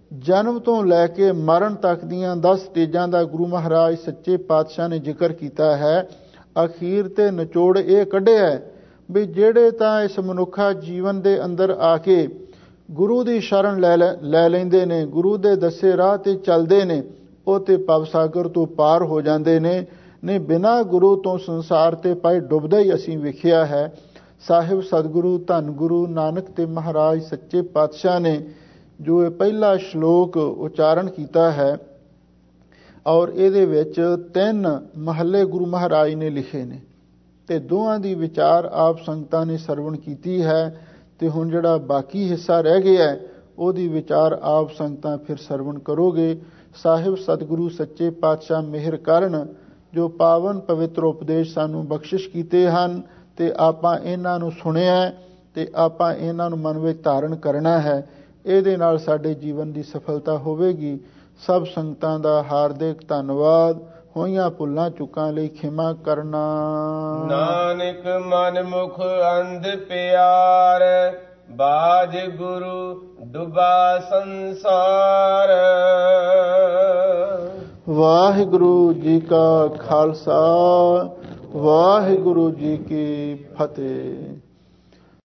ਜਨਮ ਤੋਂ ਲੈ ਕੇ ਮਰਨ ਤੱਕ ਦੀਆਂ 10 ਸਟੇਜਾਂ ਦਾ ਗੁਰੂ ਮਹਾਰਾਜ ਸੱਚੇ ਪਾਤਸ਼ਾਹ ਨੇ ਜ਼ਿਕਰ ਕੀਤਾ ਹੈ। ਅਖੀਰ ਤੇ ਨਿਚੋੜ ਇਹ ਕੱਢਿਆ ਵੀ ਜਿਹੜੇ ਤਾਂ ਇਸ ਮਨੁੱਖਾ ਜੀਵਨ ਦੇ ਅੰਦਰ ਆ ਕੇ ਗੁਰੂ ਦੀ ਸ਼ਰਨ ਲੈ ਲੈਂਦੇ ਨੇ, ਗੁਰੂ ਦੇ ਦੱਸੇ ਰਾਹ ਤੇ ਚੱਲਦੇ ਨੇ, ਉਹ ਤੇ ਭਵਸਾਗਰ ਤੋਂ ਪਾਰ ਹੋ ਜਾਂਦੇ ਨੇ। ਨੇ ਬਿਨਾਂ ਗੁਰੂ ਤੋਂ ਸੰਸਾਰ ਤੇ ਪਏ ਡੁੱਬਦਾ ਹੀ ਅਸੀਂ ਵੇਖਿਆ ਹੈ। ਸਾਹਿਬ ਸਤਿਗੁਰੂ ਧੰਨ ਗੁਰੂ ਨਾਨਕ ਤੇ ਮਹਾਰਾਜ ਸੱਚੇ ਪਾਤਸ਼ਾਹ ਨੇ ਜੋ ਇਹ ਪਹਿਲਾ ਸ਼ਲੋਕ ਉਚਾਰਨ ਕੀਤਾ ਹੈ ਔਰ ਇਹਦੇ ਵਿੱਚ 3 ਮਹੱਲੇ ਗੁਰੂ ਮਹਾਰਾਜ ਨੇ ਲਿਖੇ ਨੇ ਤੇ ਦੋਹਾਂ ਦੀ ਵਿਚਾਰ ਆਪ ਸੰਗਤਾਂ ਨੇ ਸਰਵਣ ਕੀਤੀ ਹੈ। ਤੇ ਹੁਣ ਜਿਹੜਾ ਬਾਕੀ ਹਿੱਸਾ ਰਹਿ ਗਿਆ ਉਹਦੀ ਵਿਚਾਰ ਆਪ ਸੰਗਤਾਂ ਫਿਰ ਸਰਵਣ ਕਰੋਗੇ। ਸਾਹਿਬ ਸਤਿਗੁਰੂ ਸੱਚੇ ਪਾਤਸ਼ਾਹ ਮਿਹਰ ਕਰਨ ਜੋ ਪਾਵਨ ਪਵਿੱਤਰ ਉਪਦੇਸ਼ ਸਾਨੂੰ ਬਖਸ਼ਿਸ਼ ਕੀਤੇ ਹਨ ਤੇ ਆਪਾਂ ਇਹਨਾਂ ਨੂੰ ਸੁਣਿਆ ਤੇ ਆਪਾਂ ਇਹਨਾਂ ਨੂੰ ਮਨ ਵਿੱਚ ਧਾਰਨ ਕਰਨਾ ਹੈ। ਇਹਦੇ ਨਾਲ ਸਾਡੇ ਜੀਵਨ ਦੀ ਸਫਲਤਾ ਹੋਵੇਗੀ। ਸਭ ਸੰਗਤਾਂ ਦਾ ਹਾਰਦਿਕ ਧੰਨਵਾਦ। ਹੋਈਆਂ ਭੁੱਲਾਂ ਚੁੱਕਾਂ ਲਈ ਖਿਮਾ ਕਰਨਾ। ਨਾਨਕ ਮਨ ਮੁਖ ਅੰਧ ਪਿਆਰ, ਬਾਜ ਗੁਰੂ ਡੁਬਾ ਸੰਸਾਰ। ਵਾਹਿਗੁਰੂ ਜੀ ਕਾ ਖਾਲਸਾ, ਵਾਹਿਗੁਰੂ ਜੀ ਕੀ ਫਤਿਹ।